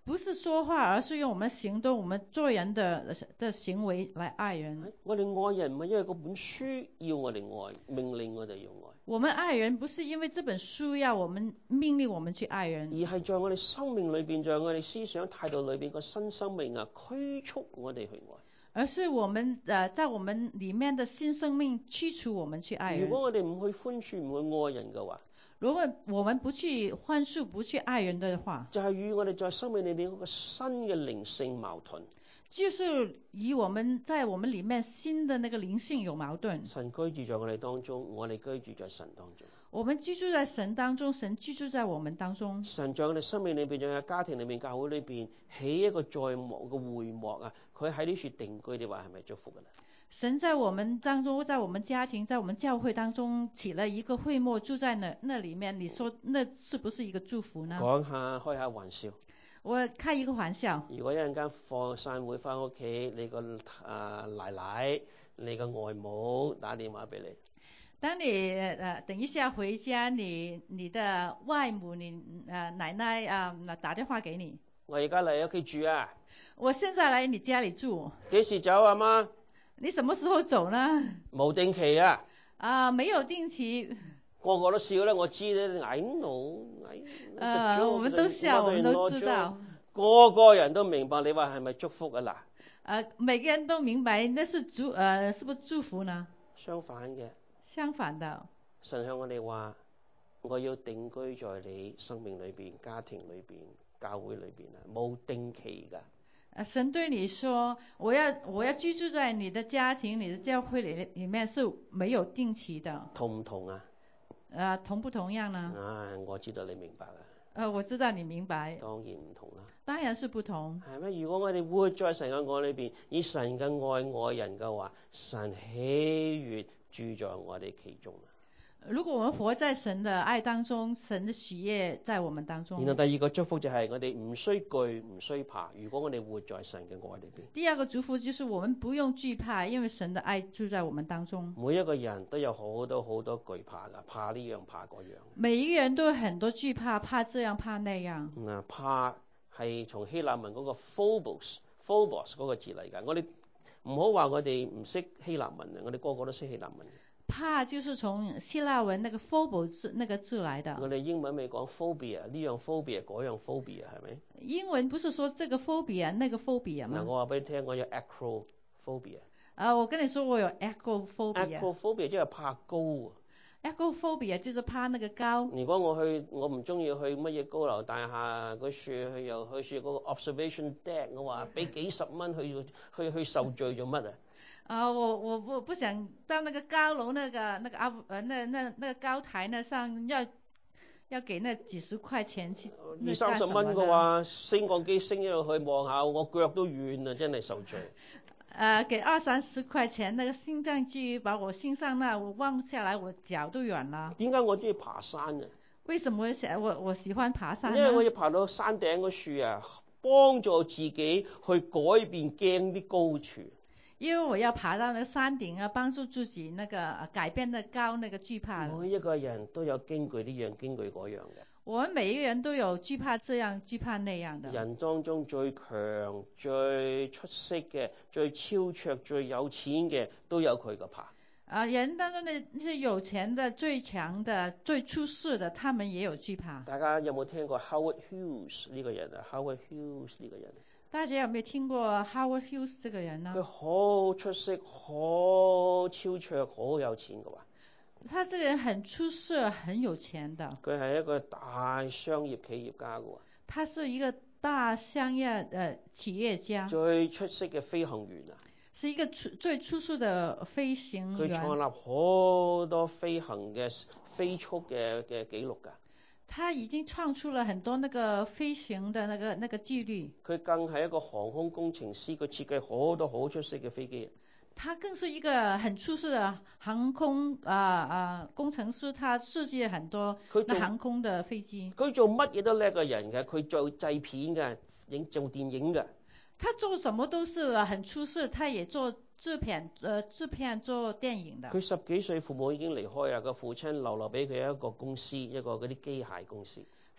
不是說話，而是用我們行動，我們做人的的行為來愛人。 我哋愛人唔係因為嗰本書要我哋愛，命令我哋要愛。 我們愛人不是因為這本書要我們命令我們去愛人， 而係在我哋生命裏邊，在我哋思想態度裏邊個新生命啊，驅促我哋去愛。 而是我們呃在我們裏面的新生命驅促我們去愛人。 如果我哋唔去寬恕、唔去愛人嘅話， 如果我們不去寬恕、不去愛人的話， 就係與我哋在生命裏邊嗰個新嘅靈性矛盾。 就是與我們在我們裏面新的那個靈性有矛盾。 神居住在我哋當中，我哋居住在神當中。 我們居住在神當中，神居住在我們當中。 神在我哋生命裏邊，仲有家庭裏邊、教會裏邊起一個在幕嘅會幕啊！佢喺呢處定居，你話係咪祝福㗎啦？ 神在我們當中，在我們家庭，在我們教會當中起了一個會幕，住在那那裏面，你說那是不是一個祝福呢？ 講下開下玩笑。 我開一個玩笑。 如果一陣間放散會翻屋企，你個啊奶奶、你個外母打電話俾你。 當你呃等一下回家，你你的外母、你呃奶奶啊、呃、打電話給你。 我而家嚟屋企住啊。 我現在來你家裏住。 幾時走啊媽？ 你什麼時候走呢？ 冇定期啊。 啊，沒有定期。 個個都笑啦，我知你矮腦矮。 呃，我們都笑，我們都知道。 個個人都明白，你話係咪祝福啊嗱？ 呃，每個人都明白，那是祝呃，是不是祝福呢？ 相反嘅。 相反的。 神向我哋話：我要定居在你生命裏邊、家庭裏邊、教會裏邊啊，冇定期㗎。 神對你說：我要我要居住在你的家庭、你的教會裏裏面，是沒有定期的。 同唔同啊？ 呃，同不同樣呢？ 啊，我知道你明白啊。 呃，我知道你明白。 當然唔同啦。 當然是不同。 係咩？如果我哋活在神嘅愛裏邊，以神嘅愛愛人嘅話，神喜悅住在我哋其中啊。 如果我們活在神的愛當中，神的喜悅在我們當中。 然後第二個祝福就係我哋唔需懼唔需怕，如果我哋活在神嘅愛裏邊。 第二個祝福就是我們不用懼怕，因為神的愛住在我們當中。 每一個人都有好多好多懼怕㗎，怕呢樣怕嗰樣。 每一個人都有很多懼怕，怕這樣怕那樣。 嗱，怕係從希臘文嗰個 phobos，phobos 嗰個字嚟㗎。我哋唔好話我哋唔識希臘文啊，我哋個個都識希臘文。 怕就是從希臘文那個 phobos 字那個字來的。 我哋英文咪講 phobia， 呢樣 phobia 嗰樣 phobia 係咪？ 英文不是說這個 phobia 那個 phobia 嗎？ 嗱，我話俾你聽，我有 acrophobia。 啊，我跟你說我有 acrophobia。 acrophobia 即係怕高啊。 acrophobia 就是怕那個高。 如果我去，我唔中意去乜嘢高樓大廈嗰處，去又去住嗰個 observation deck，我話俾幾十蚊去去去受罪做乜啊？ 啊，我我不不想到那個高樓那個那個啊呃那那那個高台那上要要給那幾十塊錢去。 二三十蚊嘅話，升降機升咗落去望下，我腳都軟啊，真係受罪。 呃，給二三十塊錢，那個升降機把我升上那，我望下來我腳都軟啦。 點解我中意爬山啊？ 為什麼我我我喜歡爬山呢？ 因為我要爬到山頂嗰處啊，幫助自己去改變驚啲高處。 因為我要爬到那個山頂啊，幫助自己那個改變得高那個懼怕。 每一個人都有驚懼呢樣驚懼嗰樣嘅。 我們每一個人都有懼怕這樣懼怕那樣的。 人當中最強、最出色嘅、最超卓、最有錢嘅，都有佢嘅怕。 啊，人當中的那些有錢的、最強的、最出色的，他們也有懼怕。大家有冇聽過 Howard Hughes 呢個人啊 ？Howard Hughes 呢個人。 大家有沒有聽過 Howard Hughes 這個人呢？ 佢好出色、好超卓、好有錢嘅話。 他這個人很出色，很有錢的。 佢係一個大商業企業家嘅喎。 他是一個大商業呃企業家。 最出色嘅飛行員啊！ 是一個出最出色的飛行員。 佢創立好多飛行嘅飛速嘅嘅紀錄㗎。 他已經創出了很多那個飛行的那個那個紀錄。佢更係一個航空工程師，佢設計好多好出色嘅飛機。 他更是一個很出色的航空啊啊工程師，他設計很多航空的飛機。 佢做乜嘢都叻個人嘅，佢做製片嘅，影做電影嘅。 他做什麼都是很出色，他也做製片，呃製片做電影的。 佢十幾歲父母已經離開啦，個父親留留俾佢一個公司，一個嗰啲機械公司。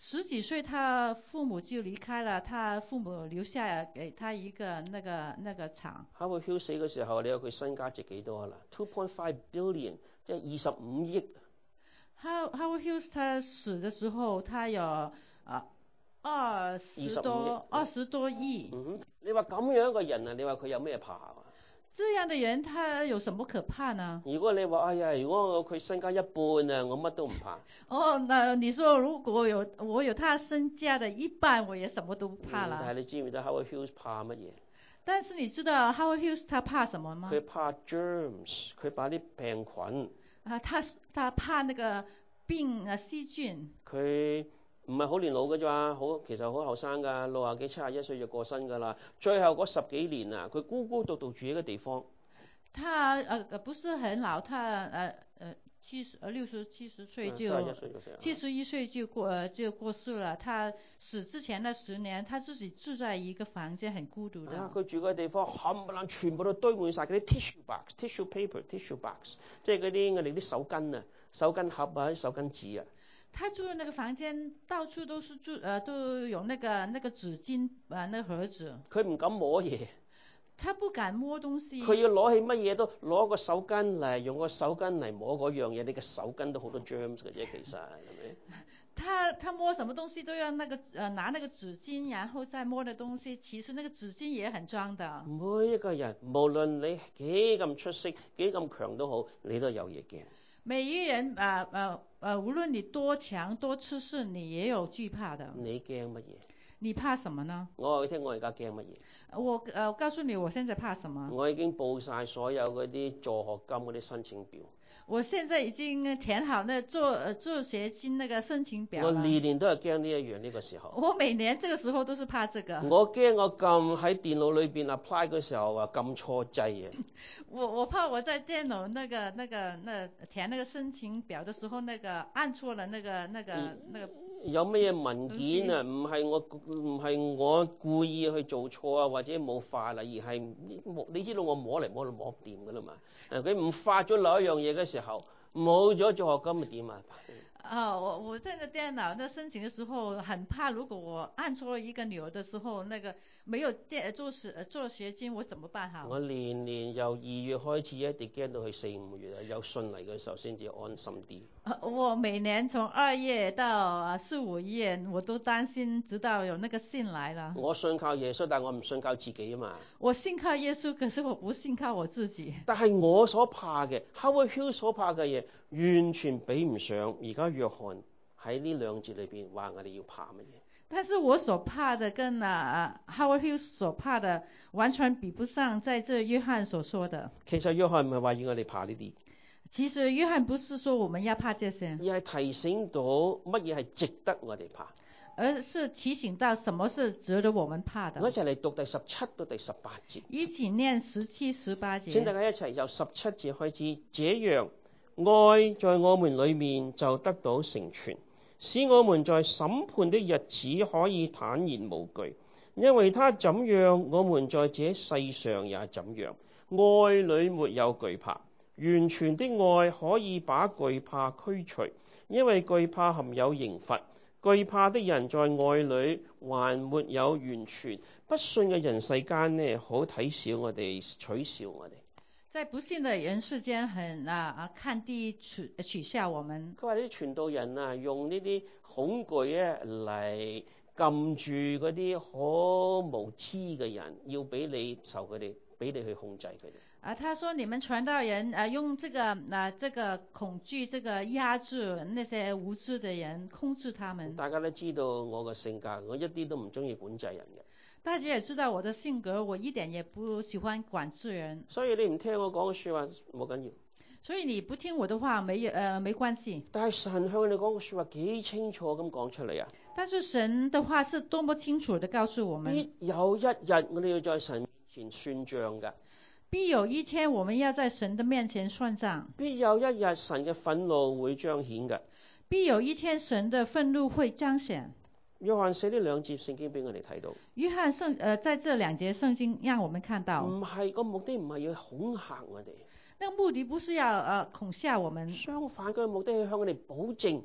十幾歲他父母就離開了，他父母留下給他一個那個那個廠。 Howard Hughes 死嘅時候，你有佢身家值幾多啦 ？two point five billion， 即係二十五億。 Howard Hughes 他死的時候，他有啊二十多二十多億。 嗯哼，你話咁樣一個人啊，你話佢有咩怕啊？ 這樣的人，他有什麼可怕呢？ 如果你話哎呀，如果我佢身家一半啊，我乜都唔怕。 哦，那你說如果有我有他身家的一半，我也什麼都不怕啦。 嗯、但係你知唔知道 Howard Hughes 怕乜嘢？ 但是你知道 Howard Hughes 他怕什麼嗎？ 佢怕 germs， 佢怕啲病菌。 啊，他他怕那個病啊細菌。佢唔係好年老嘅啫嘛，好其實好後生㗎，六啊幾七啊一歲就過身㗎啦。最後嗰十幾年啊，佢孤孤獨獨住喺個地方。 他呃不是很老，他呃呃七十呃六十七十歲就七十一歲就過、呃、就過世了。他死之前的十年，他自己住在一個房間，很孤獨的。佢、 啊、住嘅地方冚唪唥全部都堆滿晒嗰啲 tissue box、tissue paper、tissue box， 即係嗰啲我哋啲手巾啊、手巾盒啊、手巾紙啊。 他住的那個房間到處都是住呃都有那個那個紙巾啊、呃、那個盒子。佢唔敢摸嘢，他不敢摸東西。佢要攞起乜嘢都攞個手巾嚟，用個手巾嚟摸嗰樣嘢，你個手巾都好多 germs 嘅啫，其實係咪？他他摸什麼東西都要那個呃拿那個紙巾，然後再摸的東西，其實那個紙巾也很髒的。每一個人無論你幾咁出色幾咁強都好，你都有嘢驚。每一人啊啊啊，無論你多強多出色，你也有懼怕的。你驚乜嘢？你怕什麼呢？我話你聽，我而家驚乜嘢？我呃我告訴你，我現在怕什麼？我已經報晒所有嗰啲助學金嗰啲申請表。我現在已經填好那助呃助學金那個申請表了。我年年都係驚呢一樣呢個時候。我每年這個時候都是怕這個。我驚我撳喺電腦裏邊 apply 嘅時候啊撳錯掣啊。我我怕我在電腦那個那個那填那個申請表的時候，那個按錯了那個那個那個。有咩文件啊？唔係我唔係我故意去做錯啊，或者冇發啦，而係你知道我摸嚟摸去摸掂㗎啦嘛。誒，佢唔發咗某一樣嘢嘅時候，冇咗助學金咪點啊？啊，我我在那電腦那申請的時候，很怕如果我按錯了一個鈕的時候，那個沒有電助學助學金，我怎麼辦好？我年年由二月開始一直驚到去四五月啊，有信嚟嘅時候先至安心啲。我每年從二月到四五月，我都擔心，直到有那個信來了。我信靠耶穌，但我唔信靠自己啊嘛。我信靠耶穌，可是我不信靠我自己。但係我所怕嘅 Howard Hughes 所怕嘅嘢，完全比唔上而家約翰喺呢兩節裏邊話我哋要怕乜嘢。但是我所怕的跟啊 Howard Hughes 所怕的完全比不上，在這約翰所說的。其實約翰唔係話要我哋怕呢啲。其實約翰不是說我們要怕這些，而係提醒到乜嘢係值得我哋怕，而是提醒到什麼是值得我們怕的。我一齊嚟讀第十七到第十八節。一起念十七、十八節。請大家一齊由十七節開始。這樣，愛在我們裏面就得到成全，使我們在審判的日子可以坦然無懼，因為他怎樣，我們在這世上也怎樣。愛裏沒有懼怕。完全的愛可以把懼怕驅除，因為懼怕含有刑罰。懼怕的人在愛裏還沒有完全。不信嘅人世間呢，好睇小我哋，取笑我哋。在不信的人世間很啊啊看低取取笑我們。佢話啲傳道人啊，用呢啲恐懼咧嚟撳住嗰啲好無知嘅人，要俾你受佢哋，俾你去控制佢哋。啊，他說你們傳道人啊，用這個啊，這個恐懼，這個壓住那些無知的人，控制他們。大家都知道我嘅性格，我一啲都唔中意管制人嘅。大家也知道我的性格，我一點也不喜歡管制人。所以你唔聽我講嘅說話冇緊要。所以你不聽我的話，沒呃沒關係。但係神向你講嘅說話幾清楚咁講出嚟啊！但是神的話是多麼清楚地告訴我們。必有一日我哋要在神面前算賬㗎。必有一天我們要在神的面前算賬。必有一日神嘅憤怒會彰顯嘅。必有一天神的憤怒會彰顯。約翰寫呢兩節聖經俾我哋睇到。約翰聖呃在這兩節聖經讓我們看到。唔係個目的唔係要恐嚇我哋。那個目的不是要呃恐嚇我們。相反，佢嘅目的係向我哋保證。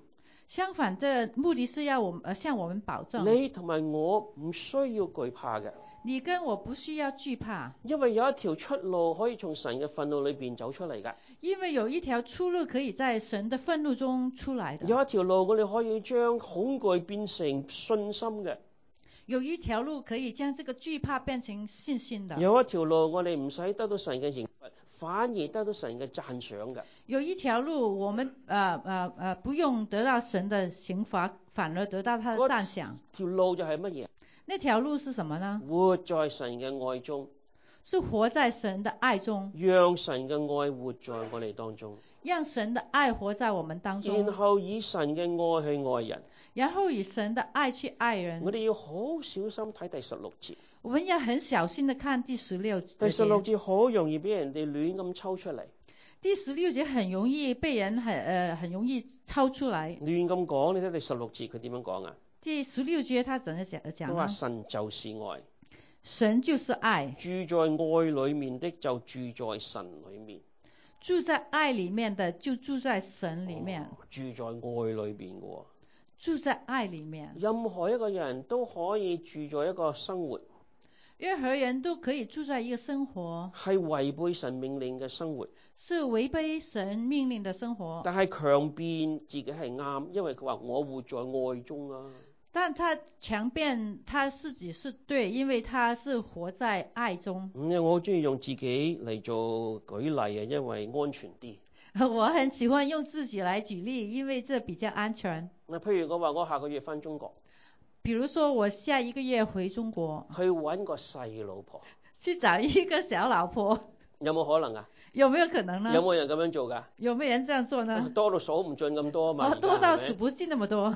相反，這目的是要我們、呃、向我們保證， 你同埋我唔需要懼怕嘅。 你跟我不需要懼怕， 因為有一條出路可以從神嘅憤怒裏邊走出嚟㗎。 因為有一條出路可以在神的憤怒中出來的。 有一條路我哋可以將恐懼變成信心嘅。 有一條路可以將這個懼怕變成信心的。 有一條路我哋唔使得到神嘅刑罰，反而得到神嘅讚賞嘅。 有一條路我們呃呃呃不用得到神的刑罰，反而得到他的讚賞。 條路就係乜嘢？ 那條路是什麼呢？ 活在神嘅愛中， 是活在神的愛中， 讓神嘅愛活在我哋當中， 讓神的愛活在我們當中， 然後以神嘅愛去愛人， 然後以神的愛去愛人。 我哋要好小心睇第十六節。 我們要很小心地看第十六節。 第十六節好容易俾人哋亂咁抽出嚟。 第十六節很容易被人很呃很容易抽出來。 亂咁講，你睇第十六節佢點樣講啊？ 第十六節他怎麼講？佢話神就是愛， 神就是愛， 住在愛裏面的就住在神裏面， 住在愛裏面的就住在神裏面， 哦、住在愛裏邊嘅， 住在愛裏面。 任何一個人都可以住在一個生活， 任何人都可以住在一個生活， 係違背神命令嘅生活， 是違背神命令的生活。 但係強辯自己係啱，因為佢話我活在愛中啊。 但他強辯他自己是對，因為他是活在愛中。 嗯，我好中意用自己嚟做舉例啊，因為安全啲。 我很喜歡用自己來舉例，因為這比較安全。 嗱，譬如我話我下個月返中國， 比如說我下一個月回中國， 去揾個細老婆， 去找一個小老婆， 有冇可能啊？ 有沒有可能呢？ 有冇人咁樣做㗎？ 有沒有人這樣做呢？ 多到數唔盡咁多嘛。 哦，多到數不盡那麼多。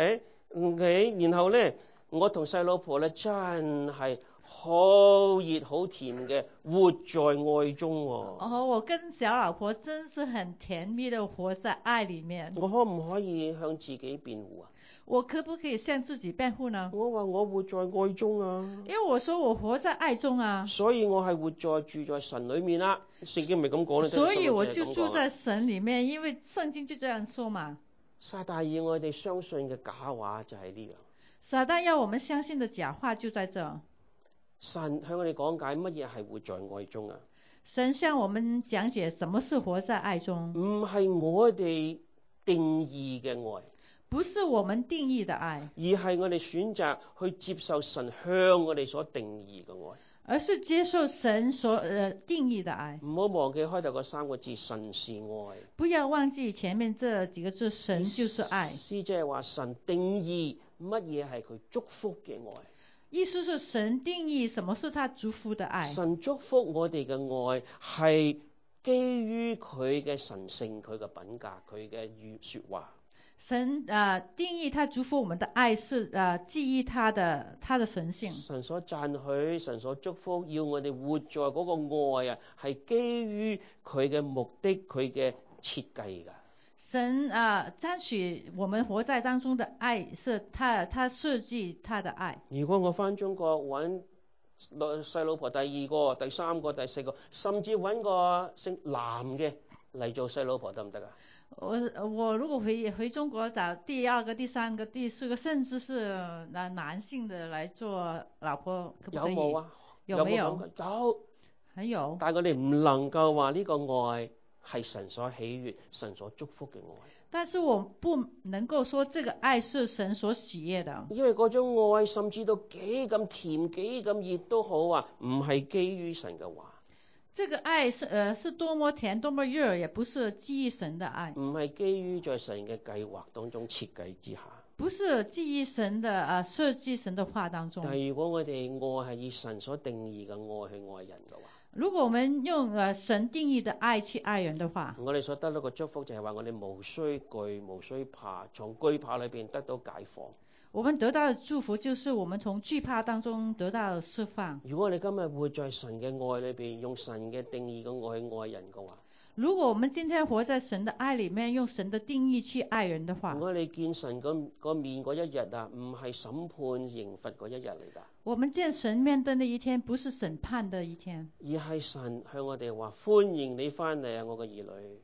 OK。OK， 然後咧，我同細老婆咧真係好熱好甜嘅，活在愛中喎。 哦，我跟小老婆真是很甜蜜的活在愛裡面。 我可唔可以向自己辯護啊？ 我可不可以向自己辯護呢？ 我話我活在愛中啊。 因為我說我活在愛中啊。 所以我係活在住在神裡面啦。聖經咪咁講咧？ 所以我就住在神裡面，因為聖經就這樣說嘛。 撒旦要我哋相信嘅假話就係呢樣。 撒旦要我們相信的假話就在這。 神向我哋講解乜嘢係活在愛中啊？ 神向我們講解什麼是活在愛中。 唔係我哋定義嘅愛， 不是我們定義的愛， 而係我哋選擇去接受神向我哋所定義嘅愛。而是接受神所呃定義的愛。 唔好忘記開頭嗰三個字，神是愛。 不要忘記前面這幾個字，神就是愛。 意思即係話神定義乜嘢係佢祝福嘅愛。 意思是神定義什麼是他祝福的愛。 神祝福我哋嘅愛係基於佢嘅神性、佢嘅品格、佢嘅語說話。 神啊、呃，定義他祝福我們的愛是啊、呃，基於他的他的神性。 神所讚許、神所祝福，要我哋活在嗰個愛啊，係基於佢嘅目的、佢嘅設計噶。神啊，讚許我們活在當中的愛，是他他設計他的愛。 如果我返中國揾細老婆第二個、第三個、第四個，甚至揾個姓男嘅嚟做細老婆得唔得啊？ 我我如果回回中國找第二個、第三個、第四個，甚至是男男性的來做老婆，可不可以？ 有冇啊？ 有沒有？ 有，有， 很有。 但係我哋唔能夠話呢個愛係神所喜悅、神所祝福嘅愛。 但是我不能夠說這個愛是神所喜悅的。因為嗰種愛甚至到幾咁甜、幾咁熱都好啊，唔係基於神嘅話。 這個愛是，呃，是多麼甜多麼熱，也不是基於神的愛。 唔係基於在神嘅計劃當中設計之下。 不是基於神的啊、呃、設計神的話當中。 但係如果我哋愛係以神所定義嘅愛去愛人嘅話， 如果我們用呃神定義的愛去愛人的話， 我哋所得到個祝福就係話我哋無需懼、無需怕，從懼怕裏邊得到解放。 我們得到的祝福就是我們從懼怕當中得到釋放。 如果你今日活在神嘅愛裏邊，用神嘅定義嘅愛去愛人嘅話， 如果我們今天活在神的愛裏面，用神的定義去愛人的話， 如果你見神嗰嗰面嗰一日啊，唔係審判刑罰嗰一日嚟噶。 我們見神面的那一天，不是審判的一天， 而係神向我哋話歡迎你翻嚟啊，我嘅兒女。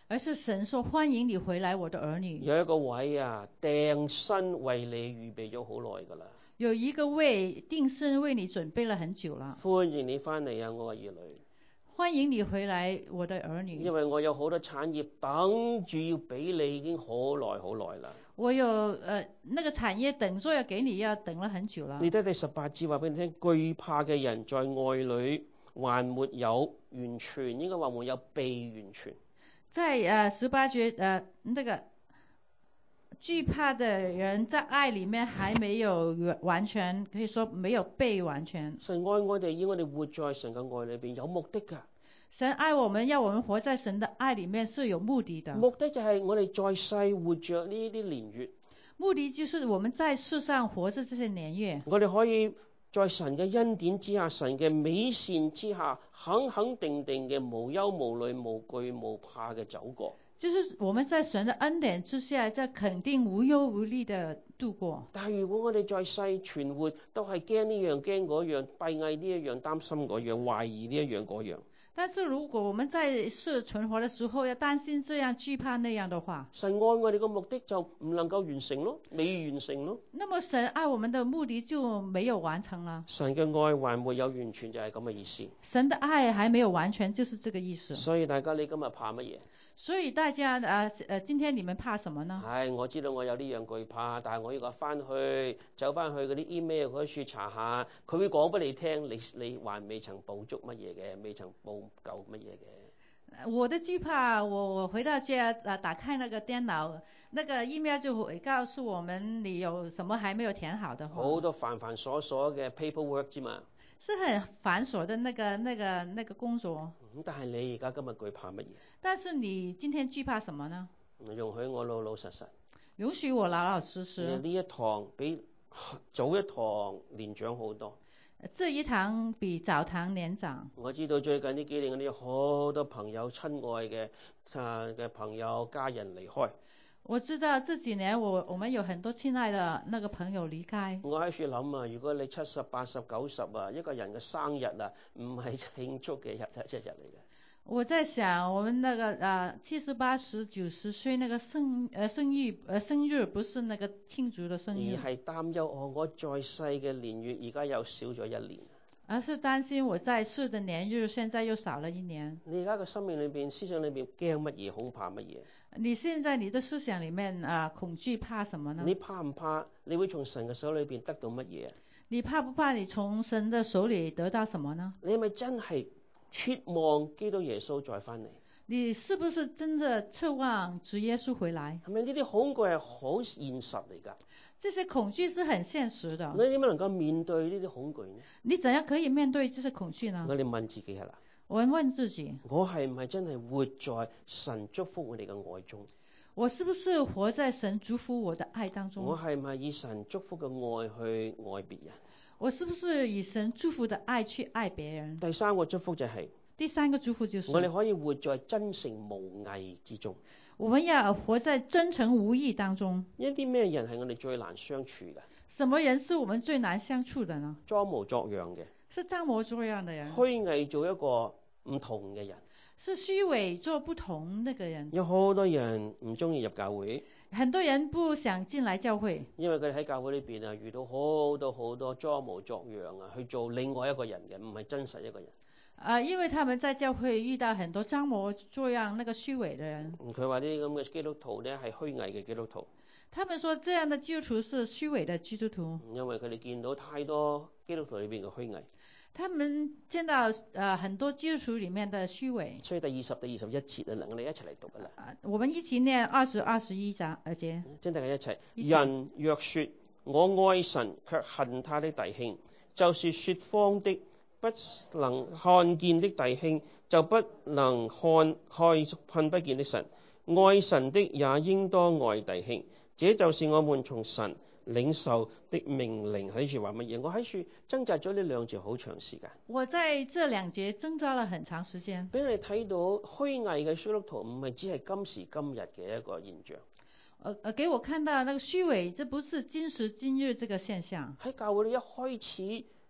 而是神說歡迎你回來我的兒女。 有一個位啊，訂身為你預備咗好耐噶啦。 有一個位定身為你準備了很久了。 歡迎你翻嚟啊，我嘅兒女。 歡迎你回來我的兒女。 因為我有好多產業等住要俾你，已經好耐好耐啦。 我有誒、呃，那個產業等咗要給你，要等了很久了。 你睇第十八節話俾你聽，懼怕嘅人在愛裏還沒有完全，應該話沒有被完全。在誒十八節誒，那個懼怕的人在愛裏面還沒有完全，可以說沒有被完全。 神愛我哋，要我哋活在神嘅愛裏邊，有目的噶。 神愛我們，要我們活在神的愛裏面是有目的的。 目的就係我哋在世活着呢啲年月。 目的就是我們在世上活着這些年月。 我哋可以在神嘅恩典之下，神嘅美善之下，肯肯定定嘅無憂無慮、無懼無怕嘅走過。 就是我們在神的恩典之下，在肯定無憂無慮的度過。 但係如果我哋在世存活，都係驚呢樣驚嗰樣，閉翳呢一樣，擔心嗰樣，懷疑呢一樣嗰樣。 但是如果我們在世存活的時候要擔心這樣懼怕那樣的話， 神愛我哋嘅目的就唔能夠完成咯，未完成咯。 那麼神愛我們的目的就沒有完成了。 神嘅愛還沒有完全，就係咁嘅意思。 神的愛還沒有完全，就是這個意思。 所以大家你今日怕乜嘢？ 所以大家啊誒，今天你們怕什麼呢？ 係，我知道我有呢樣懼怕，但係我呢個翻去走翻去嗰啲 email 嗰處查下，佢會講俾你聽，你你還未曾補足乜嘢嘅，未曾補夠乜嘢嘅。 我的懼怕，我我回到家啊，打開那個電腦，那個 email 就會告訴我們你有什麼還沒有填好的。 好多繁繁瑣瑣嘅 paperwork 之嘛。 是很繁瑣的那個那個那個工作。 咁但係你而家今日懼怕乜嘢？ 但是你今天懼怕什麼呢？ 容許我老老實實。 容許我老老實實。 呢一堂比早一堂年長好多。 這一堂比早堂年長。我知道最近呢幾年嗰啲好多朋友親愛嘅啊嘅朋友家人離開。 我知道這幾年我我們有很多親愛的那個朋友離開。 我喺處諗啊，如果你七十八十九十啊，一個人嘅生日啊，唔係慶祝嘅日一日嚟嘅。 我在想，我們那個啊七十八十九十歲那個生呃生日呃生日不是那個慶祝的生日， 而係擔憂哦，我在世嘅年月而家又少咗一年。 而是擔心我在世的年日現在又少了一年。 你而家個生命裏邊、思想裏邊驚乜嘢？恐怕乜嘢？ 你現在你的思想裏面啊，恐懼怕什麼呢？ 你怕唔怕？你會從神嘅手裏邊得到乜嘢？ 你怕不怕？你從神的手裏得到什麼呢？ 你係咪真係切望基督耶穌再翻嚟？ 你是不是真的奢望主耶穌回來？ 係咪呢啲恐懼係好現實嚟㗎？ 這些恐懼是很現實的。 你點樣能夠面對呢啲恐懼呢？ 你怎樣可以面對這些恐懼呢？ 我哋問自己係啦。 我問自己，我係唔係真係活在神祝福我哋嘅愛中？ 我是不是活在神祝福我的愛當中？ 我係唔係以神祝福嘅愛去愛別人？ 我是不是以神祝福的愛去愛別人？ 第三個祝福就係、是， 第三個祝福就是我哋可以活在真誠無偽之中。 我們要活在真誠無偽當中。 一啲咩人係我哋最難相處嘅？ 什麼人是我們最難相處的呢？ 裝模作樣嘅。 是裝模作樣的人。 虛偽做一個唔同嘅人。 是虛偽做不同那個人。 有好多人唔中意入教會。 很多人不想進來教會。因為佢哋喺教會裏邊啊，遇到好多好多裝模作樣啊，去做另外一個人嘅，唔係真實一個人。 啊，因為他們在教會遇到很多裝模作樣、那個虛偽的人。 佢話啲咁嘅基督徒咧係虛偽嘅基督徒。 他們說這樣的基督徒是虛偽的基督徒。 因為佢哋見到太多基督徒裏邊嘅虛偽。 他們見到呃很多基督徒裏面的虛偽。所以第二十、第二十一節啊，我哋一齊嚟讀噶啦。我們一起念二十、二十一章而節。真係一齊。人若說我愛神，卻恨他的弟兄，就是說謊的。不能看見的弟兄，就不能看看看不見的神。愛神的也應當愛弟兄，這就是我們從神領受的命令。喺處話乜嘢？我喺處掙扎咗呢兩節好長時間。我在這兩節掙扎了很長時間。俾你睇到虛偽嘅基督徒唔係只係今時今日嘅一個現象。呃呃，給我看到那個虛偽，這不是今時今日這個現象。喺教會裏一開始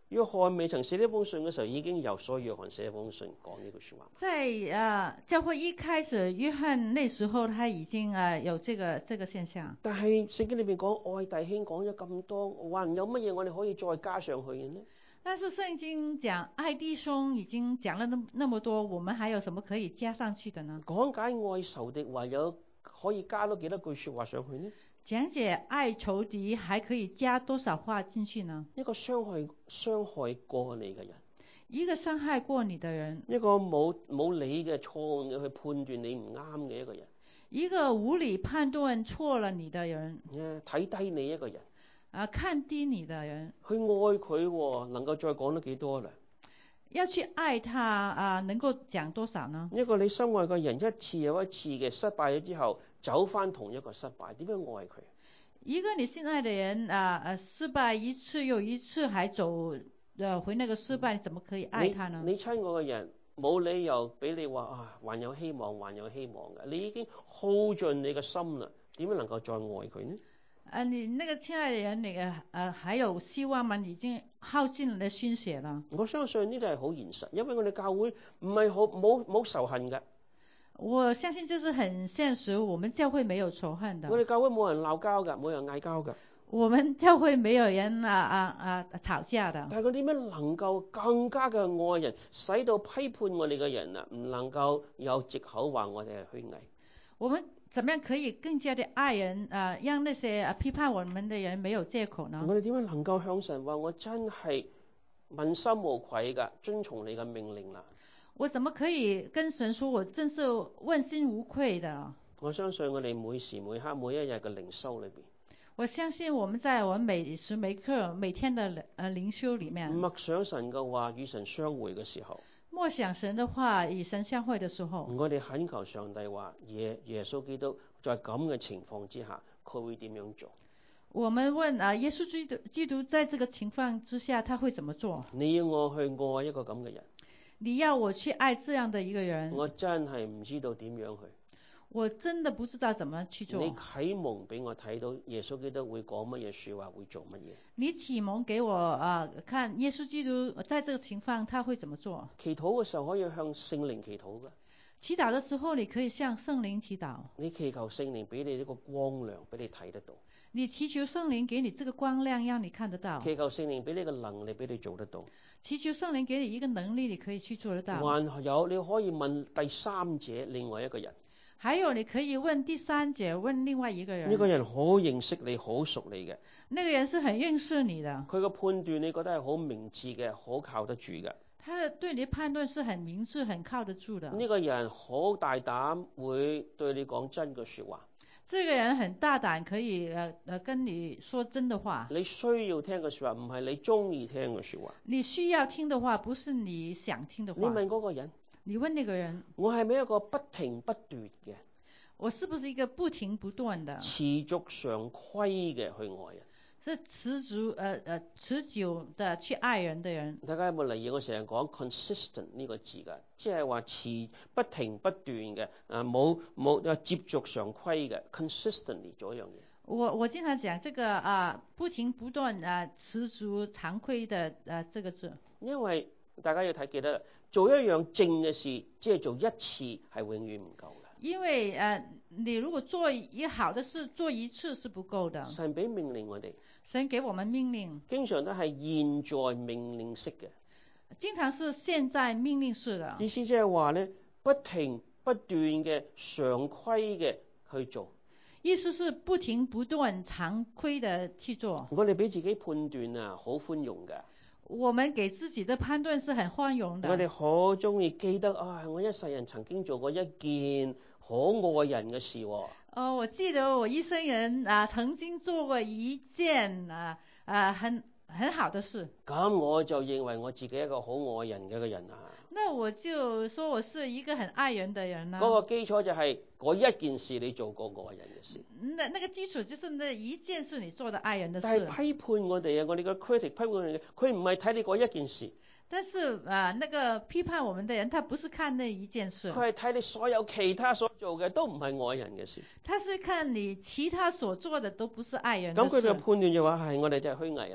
約翰未曾寫呢封信嘅時候，已經有所約翰寫封信講呢句說話。 在啊教會一開始，約翰那時候他已經啊有這個這個現象。 但係聖經裏邊講愛弟兄講咗咁多，還有乜嘢我哋可以再加上去嘅呢？ 但是聖經講愛弟兄已經講了那那麼多，我們還有什麼可以加上去的呢？ 講解愛仇敵，還有可以加多幾多句說話上去呢？ 講解愛仇敵還可以加多少話進去呢？ 一個傷害傷害過你嘅人， 一個傷害過你的人， 一個冇冇理嘅錯誤嘅去判斷你唔啱嘅一個人， 一個無理判斷錯了你的人， 睇低你一個人， 啊看低你的人， 去愛佢，能夠再講得幾多呢？ 要去愛他啊，能夠講多少呢？ 一個你深愛嘅人，一次又一次嘅失敗咗之後，走翻同一個失敗，點樣愛佢？ 一個你心愛的人啊啊失敗一次又一次，還走呃回那個失敗，你怎麼可以愛他呢？ 你你親愛嘅人冇理由俾你話啊，還有希望，還有希望嘅，你已經耗盡你嘅心啦，點樣能夠再愛佢呢？ 啊，你那個親愛的人，你呃呃還有希望嗎？你已經耗盡你的心血了。 我相信呢啲係好現實，因為我哋教會唔係好冇冇仇恨嘅。 我相信這是很現實，我們教會沒有仇恨的。 我哋教會冇人鬧交㗎，冇人嗌交㗎。 我們教會沒有人啊啊啊吵架的。 但係佢點樣能夠更加嘅愛人，使到批判我哋嘅人啊，唔能夠有藉口話我哋係虛偽？ 我們怎麼樣可以更加的愛人啊，讓那些啊批判我們的人沒有借口呢？ 我哋點樣能夠向神話我真係問心無愧㗎，遵從你嘅命令啦？ 我怎麼可以跟神說我真是問心無愧的？ 我相信我哋每時每刻每一日嘅靈修裏邊， 我相信我們在我們每時每刻每天的呃靈修裏面， 默想神嘅話與神相會嘅時候， 默想神的話與神相會的時候， 我哋懇求上帝話耶耶穌基督在咁嘅情況之下，佢會點樣做？ 我們問啊，耶穌基督基督在這個情況之下，他會怎麼做？ 你要我去愛一個咁嘅人？ 你要我去愛這樣的一個人？ 我真係唔知道點樣去。 我真的不知道怎麼去做。 你啟蒙俾我睇到耶穌基督會講乜嘢說話，會做乜嘢？ 你啟蒙給我啊，看耶穌基督在這個情況他會怎麼做？ 祈禱嘅時候可以向聖靈祈禱㗎。 祈禱的時候你可以向聖靈祈禱。 你祈求聖靈俾你呢個光亮，俾你睇得到。 你祈求聖靈給你這個光亮，讓你看得到。 祈求聖靈俾你個能力，俾你做得到。 祈求聖靈給你一個能力，你可以去做得到。 還有你可以問第三者，另外一個人。 還有你可以問第三者，問另外一個人。 呢個人好認識你，好熟你嘅。 那個人是很認識你的。 佢個判斷你覺得係好明智嘅，好靠得住嘅。 他的對你的判斷是很明智、很靠得住的。 呢個人好大膽，會對你講真嘅說話。 這個人很大膽，可以呃呃跟你說真的話。 你需要聽嘅說話，唔係你中意聽嘅說話。 你需要聽的話，不是你想聽的話。 你問嗰個人， 你問那個人， 我係咪一個不停不斷嘅？ 我是不是一個不停不斷的、 持續常規嘅去愛人？ 是持續呃呃持久的去愛人的人。 大家有冇留意我成日講 consistent 呢個字㗎？即係話持不停不斷嘅，啊冇冇啊接續常規嘅 consistently 做一樣嘢。 我我經常講這個啊不停不斷啊持續常規的啊這個字。因為大家要睇記得，做一樣正嘅事，即係做一次係永遠唔夠嘅。因為呃你如果做一好的事，做一次是不夠的。 神俾命令我哋。 神給我們命令，經常都係現在命令式嘅， 經常是現在命令式的。 意思即係話咧，不停不斷嘅常規嘅去做。 意思是不停不斷常規的去做。 我哋俾自己判斷啊，好寬容㗎。 我們給自己的判斷是很寬容的。 我哋好中意記得啊，我一世人曾經做過一件可愛人嘅事。 哦，我記得我一生人啊，曾經做過一件啊啊很很好的事。 咁我就認為我自己一個好愛人嘅一個人啊。 那我就說我是一個很愛人的人啦。 嗰個基礎就係嗰一件事你做過愛人嘅事。 那那個基礎就是那一件事你做的愛人的事。 但係批判我哋啊，我哋個 critic 批判我哋，佢唔係睇你嗰一件事。 但是啊，那個批判我們的人，他不是看那一件事， 佢係睇你所有其他所做嘅都唔係愛人嘅事。 他是看你其他所做的都不是愛人的事。 咁佢哋嘅判斷就話係我哋就係虛偽啦。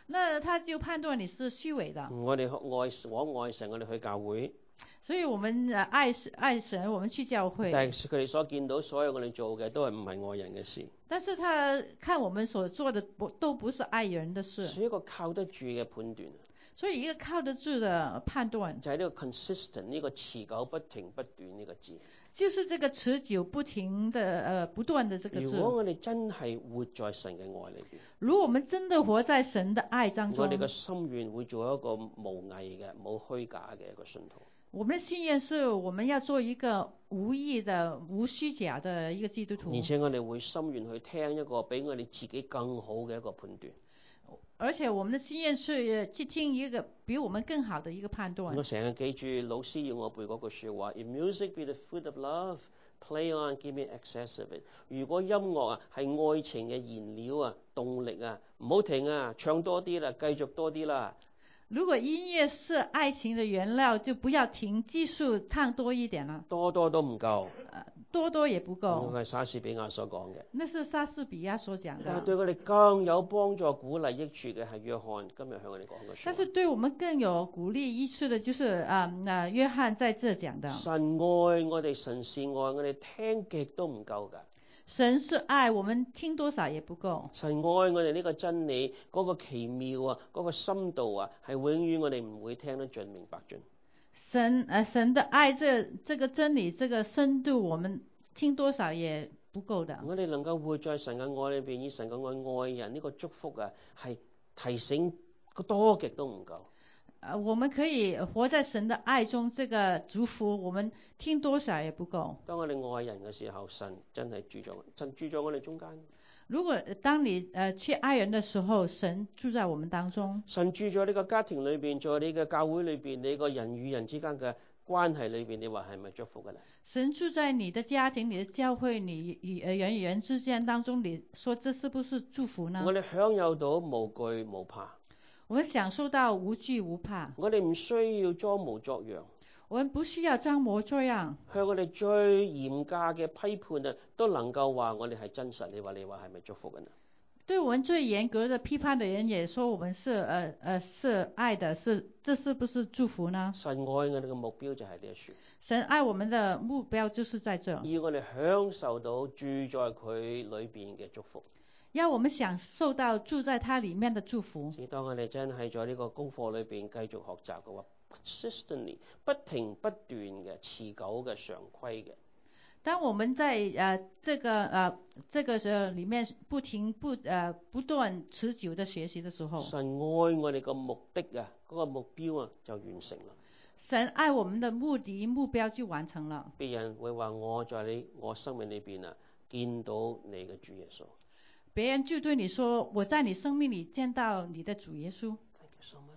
那他就判斷你是虛偽的。 我哋愛我愛神，我哋去教會。 所以我們愛愛神，我們去教會。 但係佢哋所見到所有我哋做嘅都係唔係愛人嘅事。 但是他看我們所做的不都不是愛人的事。 所以一個靠得住嘅判斷。 所以一個靠得住的判斷。 就係呢個 consistent 呢個持久不停不斷呢個字。 就是這個持久不停的呃不斷的這個字。 如果我哋真係活在神嘅愛裏邊。 如果我們真的活在神的愛當中。 我哋嘅心願會做一個無偽嘅冇虛假嘅一個信徒。 我們的心願是我們要做一個無意的無虛假的一個基督徒。 而且我哋會心願去聽一個比我哋自己更好嘅一個判斷。 而且我們的心願是去聽一個比我們更好的一個判斷。 我成日記住老師要我背嗰句說話 ，If music be the fruit of love, play on, give me excess of it。如果音樂啊係愛情嘅燃料啊、動力啊，唔好停啊，唱多啲啦，繼續多啲啦。 如果音樂是愛情的原料，就不要停，繼續唱多一點啦。 多多都唔夠。 多多也不夠。 係莎士比亞所講嘅。 那是莎士比亞所講的。 但係對我哋更有幫助、鼓勵益處嘅係約翰今日向我哋講嘅說話。 但是對我們更有鼓勵益處的，就是啊啊約翰在這講的。 神愛我哋，神是愛我哋，聽極都唔夠㗎。 神是愛，我們聽多少也不夠。 神愛我哋呢個真理，嗰、那個奇妙啊，嗰、那個深度啊，係永遠我哋唔會聽得盡、明白盡。 神誒，神的愛，這這個真理，這個深度，我們聽多少也不夠的。 我哋能夠活在神嘅愛裏邊，以神嘅愛愛人，呢、這個祝福啊，係提醒多極都唔夠。 啊，我們可以活在神的愛中，這個祝福我們聽多少也不夠。 當我哋愛人嘅時候，神真係住咗，神住咗我哋中間。 如果當你誒去愛人的時候，神住在我們當中。 神住咗呢個家庭裏邊，在你嘅教會裏邊，你個人與人之間嘅關係裏邊，你話係咪祝福㗎咧？ 神住在你的家庭、你的教會、你與人與人之間當中，你說這是不是祝福呢？ 我哋享有到無懼無怕。 我們享受到無懼無怕。 我哋唔需要裝模作樣。 我們不需要裝模作樣。 向我哋最嚴格嘅批判啊，都能夠話我哋係真實。你話你話係咪祝福嘅呢？ 對我們最嚴格的批判的人也說我們是呃呃是愛的，是這是不是祝福呢？ 神愛我哋嘅目標就係呢一處。 神愛我們的目標就是在這。 要我哋享受到住在佢裏邊嘅祝福。 要我們享受到住在他裏面的祝福。 當我哋真係在呢個功課裏邊繼續學習嘅話 ，consistently 不停不斷嘅持久嘅常規嘅。 當我們在呃這個呃這個呃裏面不停不呃不斷持久的學習的時候， 神愛我哋個目的啊，嗰、那個目標啊就完成啦。 神愛我們的目的目標就完成了。 別人會話我在你我生命裏邊啊見到你嘅主耶穌。 別人就對你說，我在你生命裏見到你的主耶穌。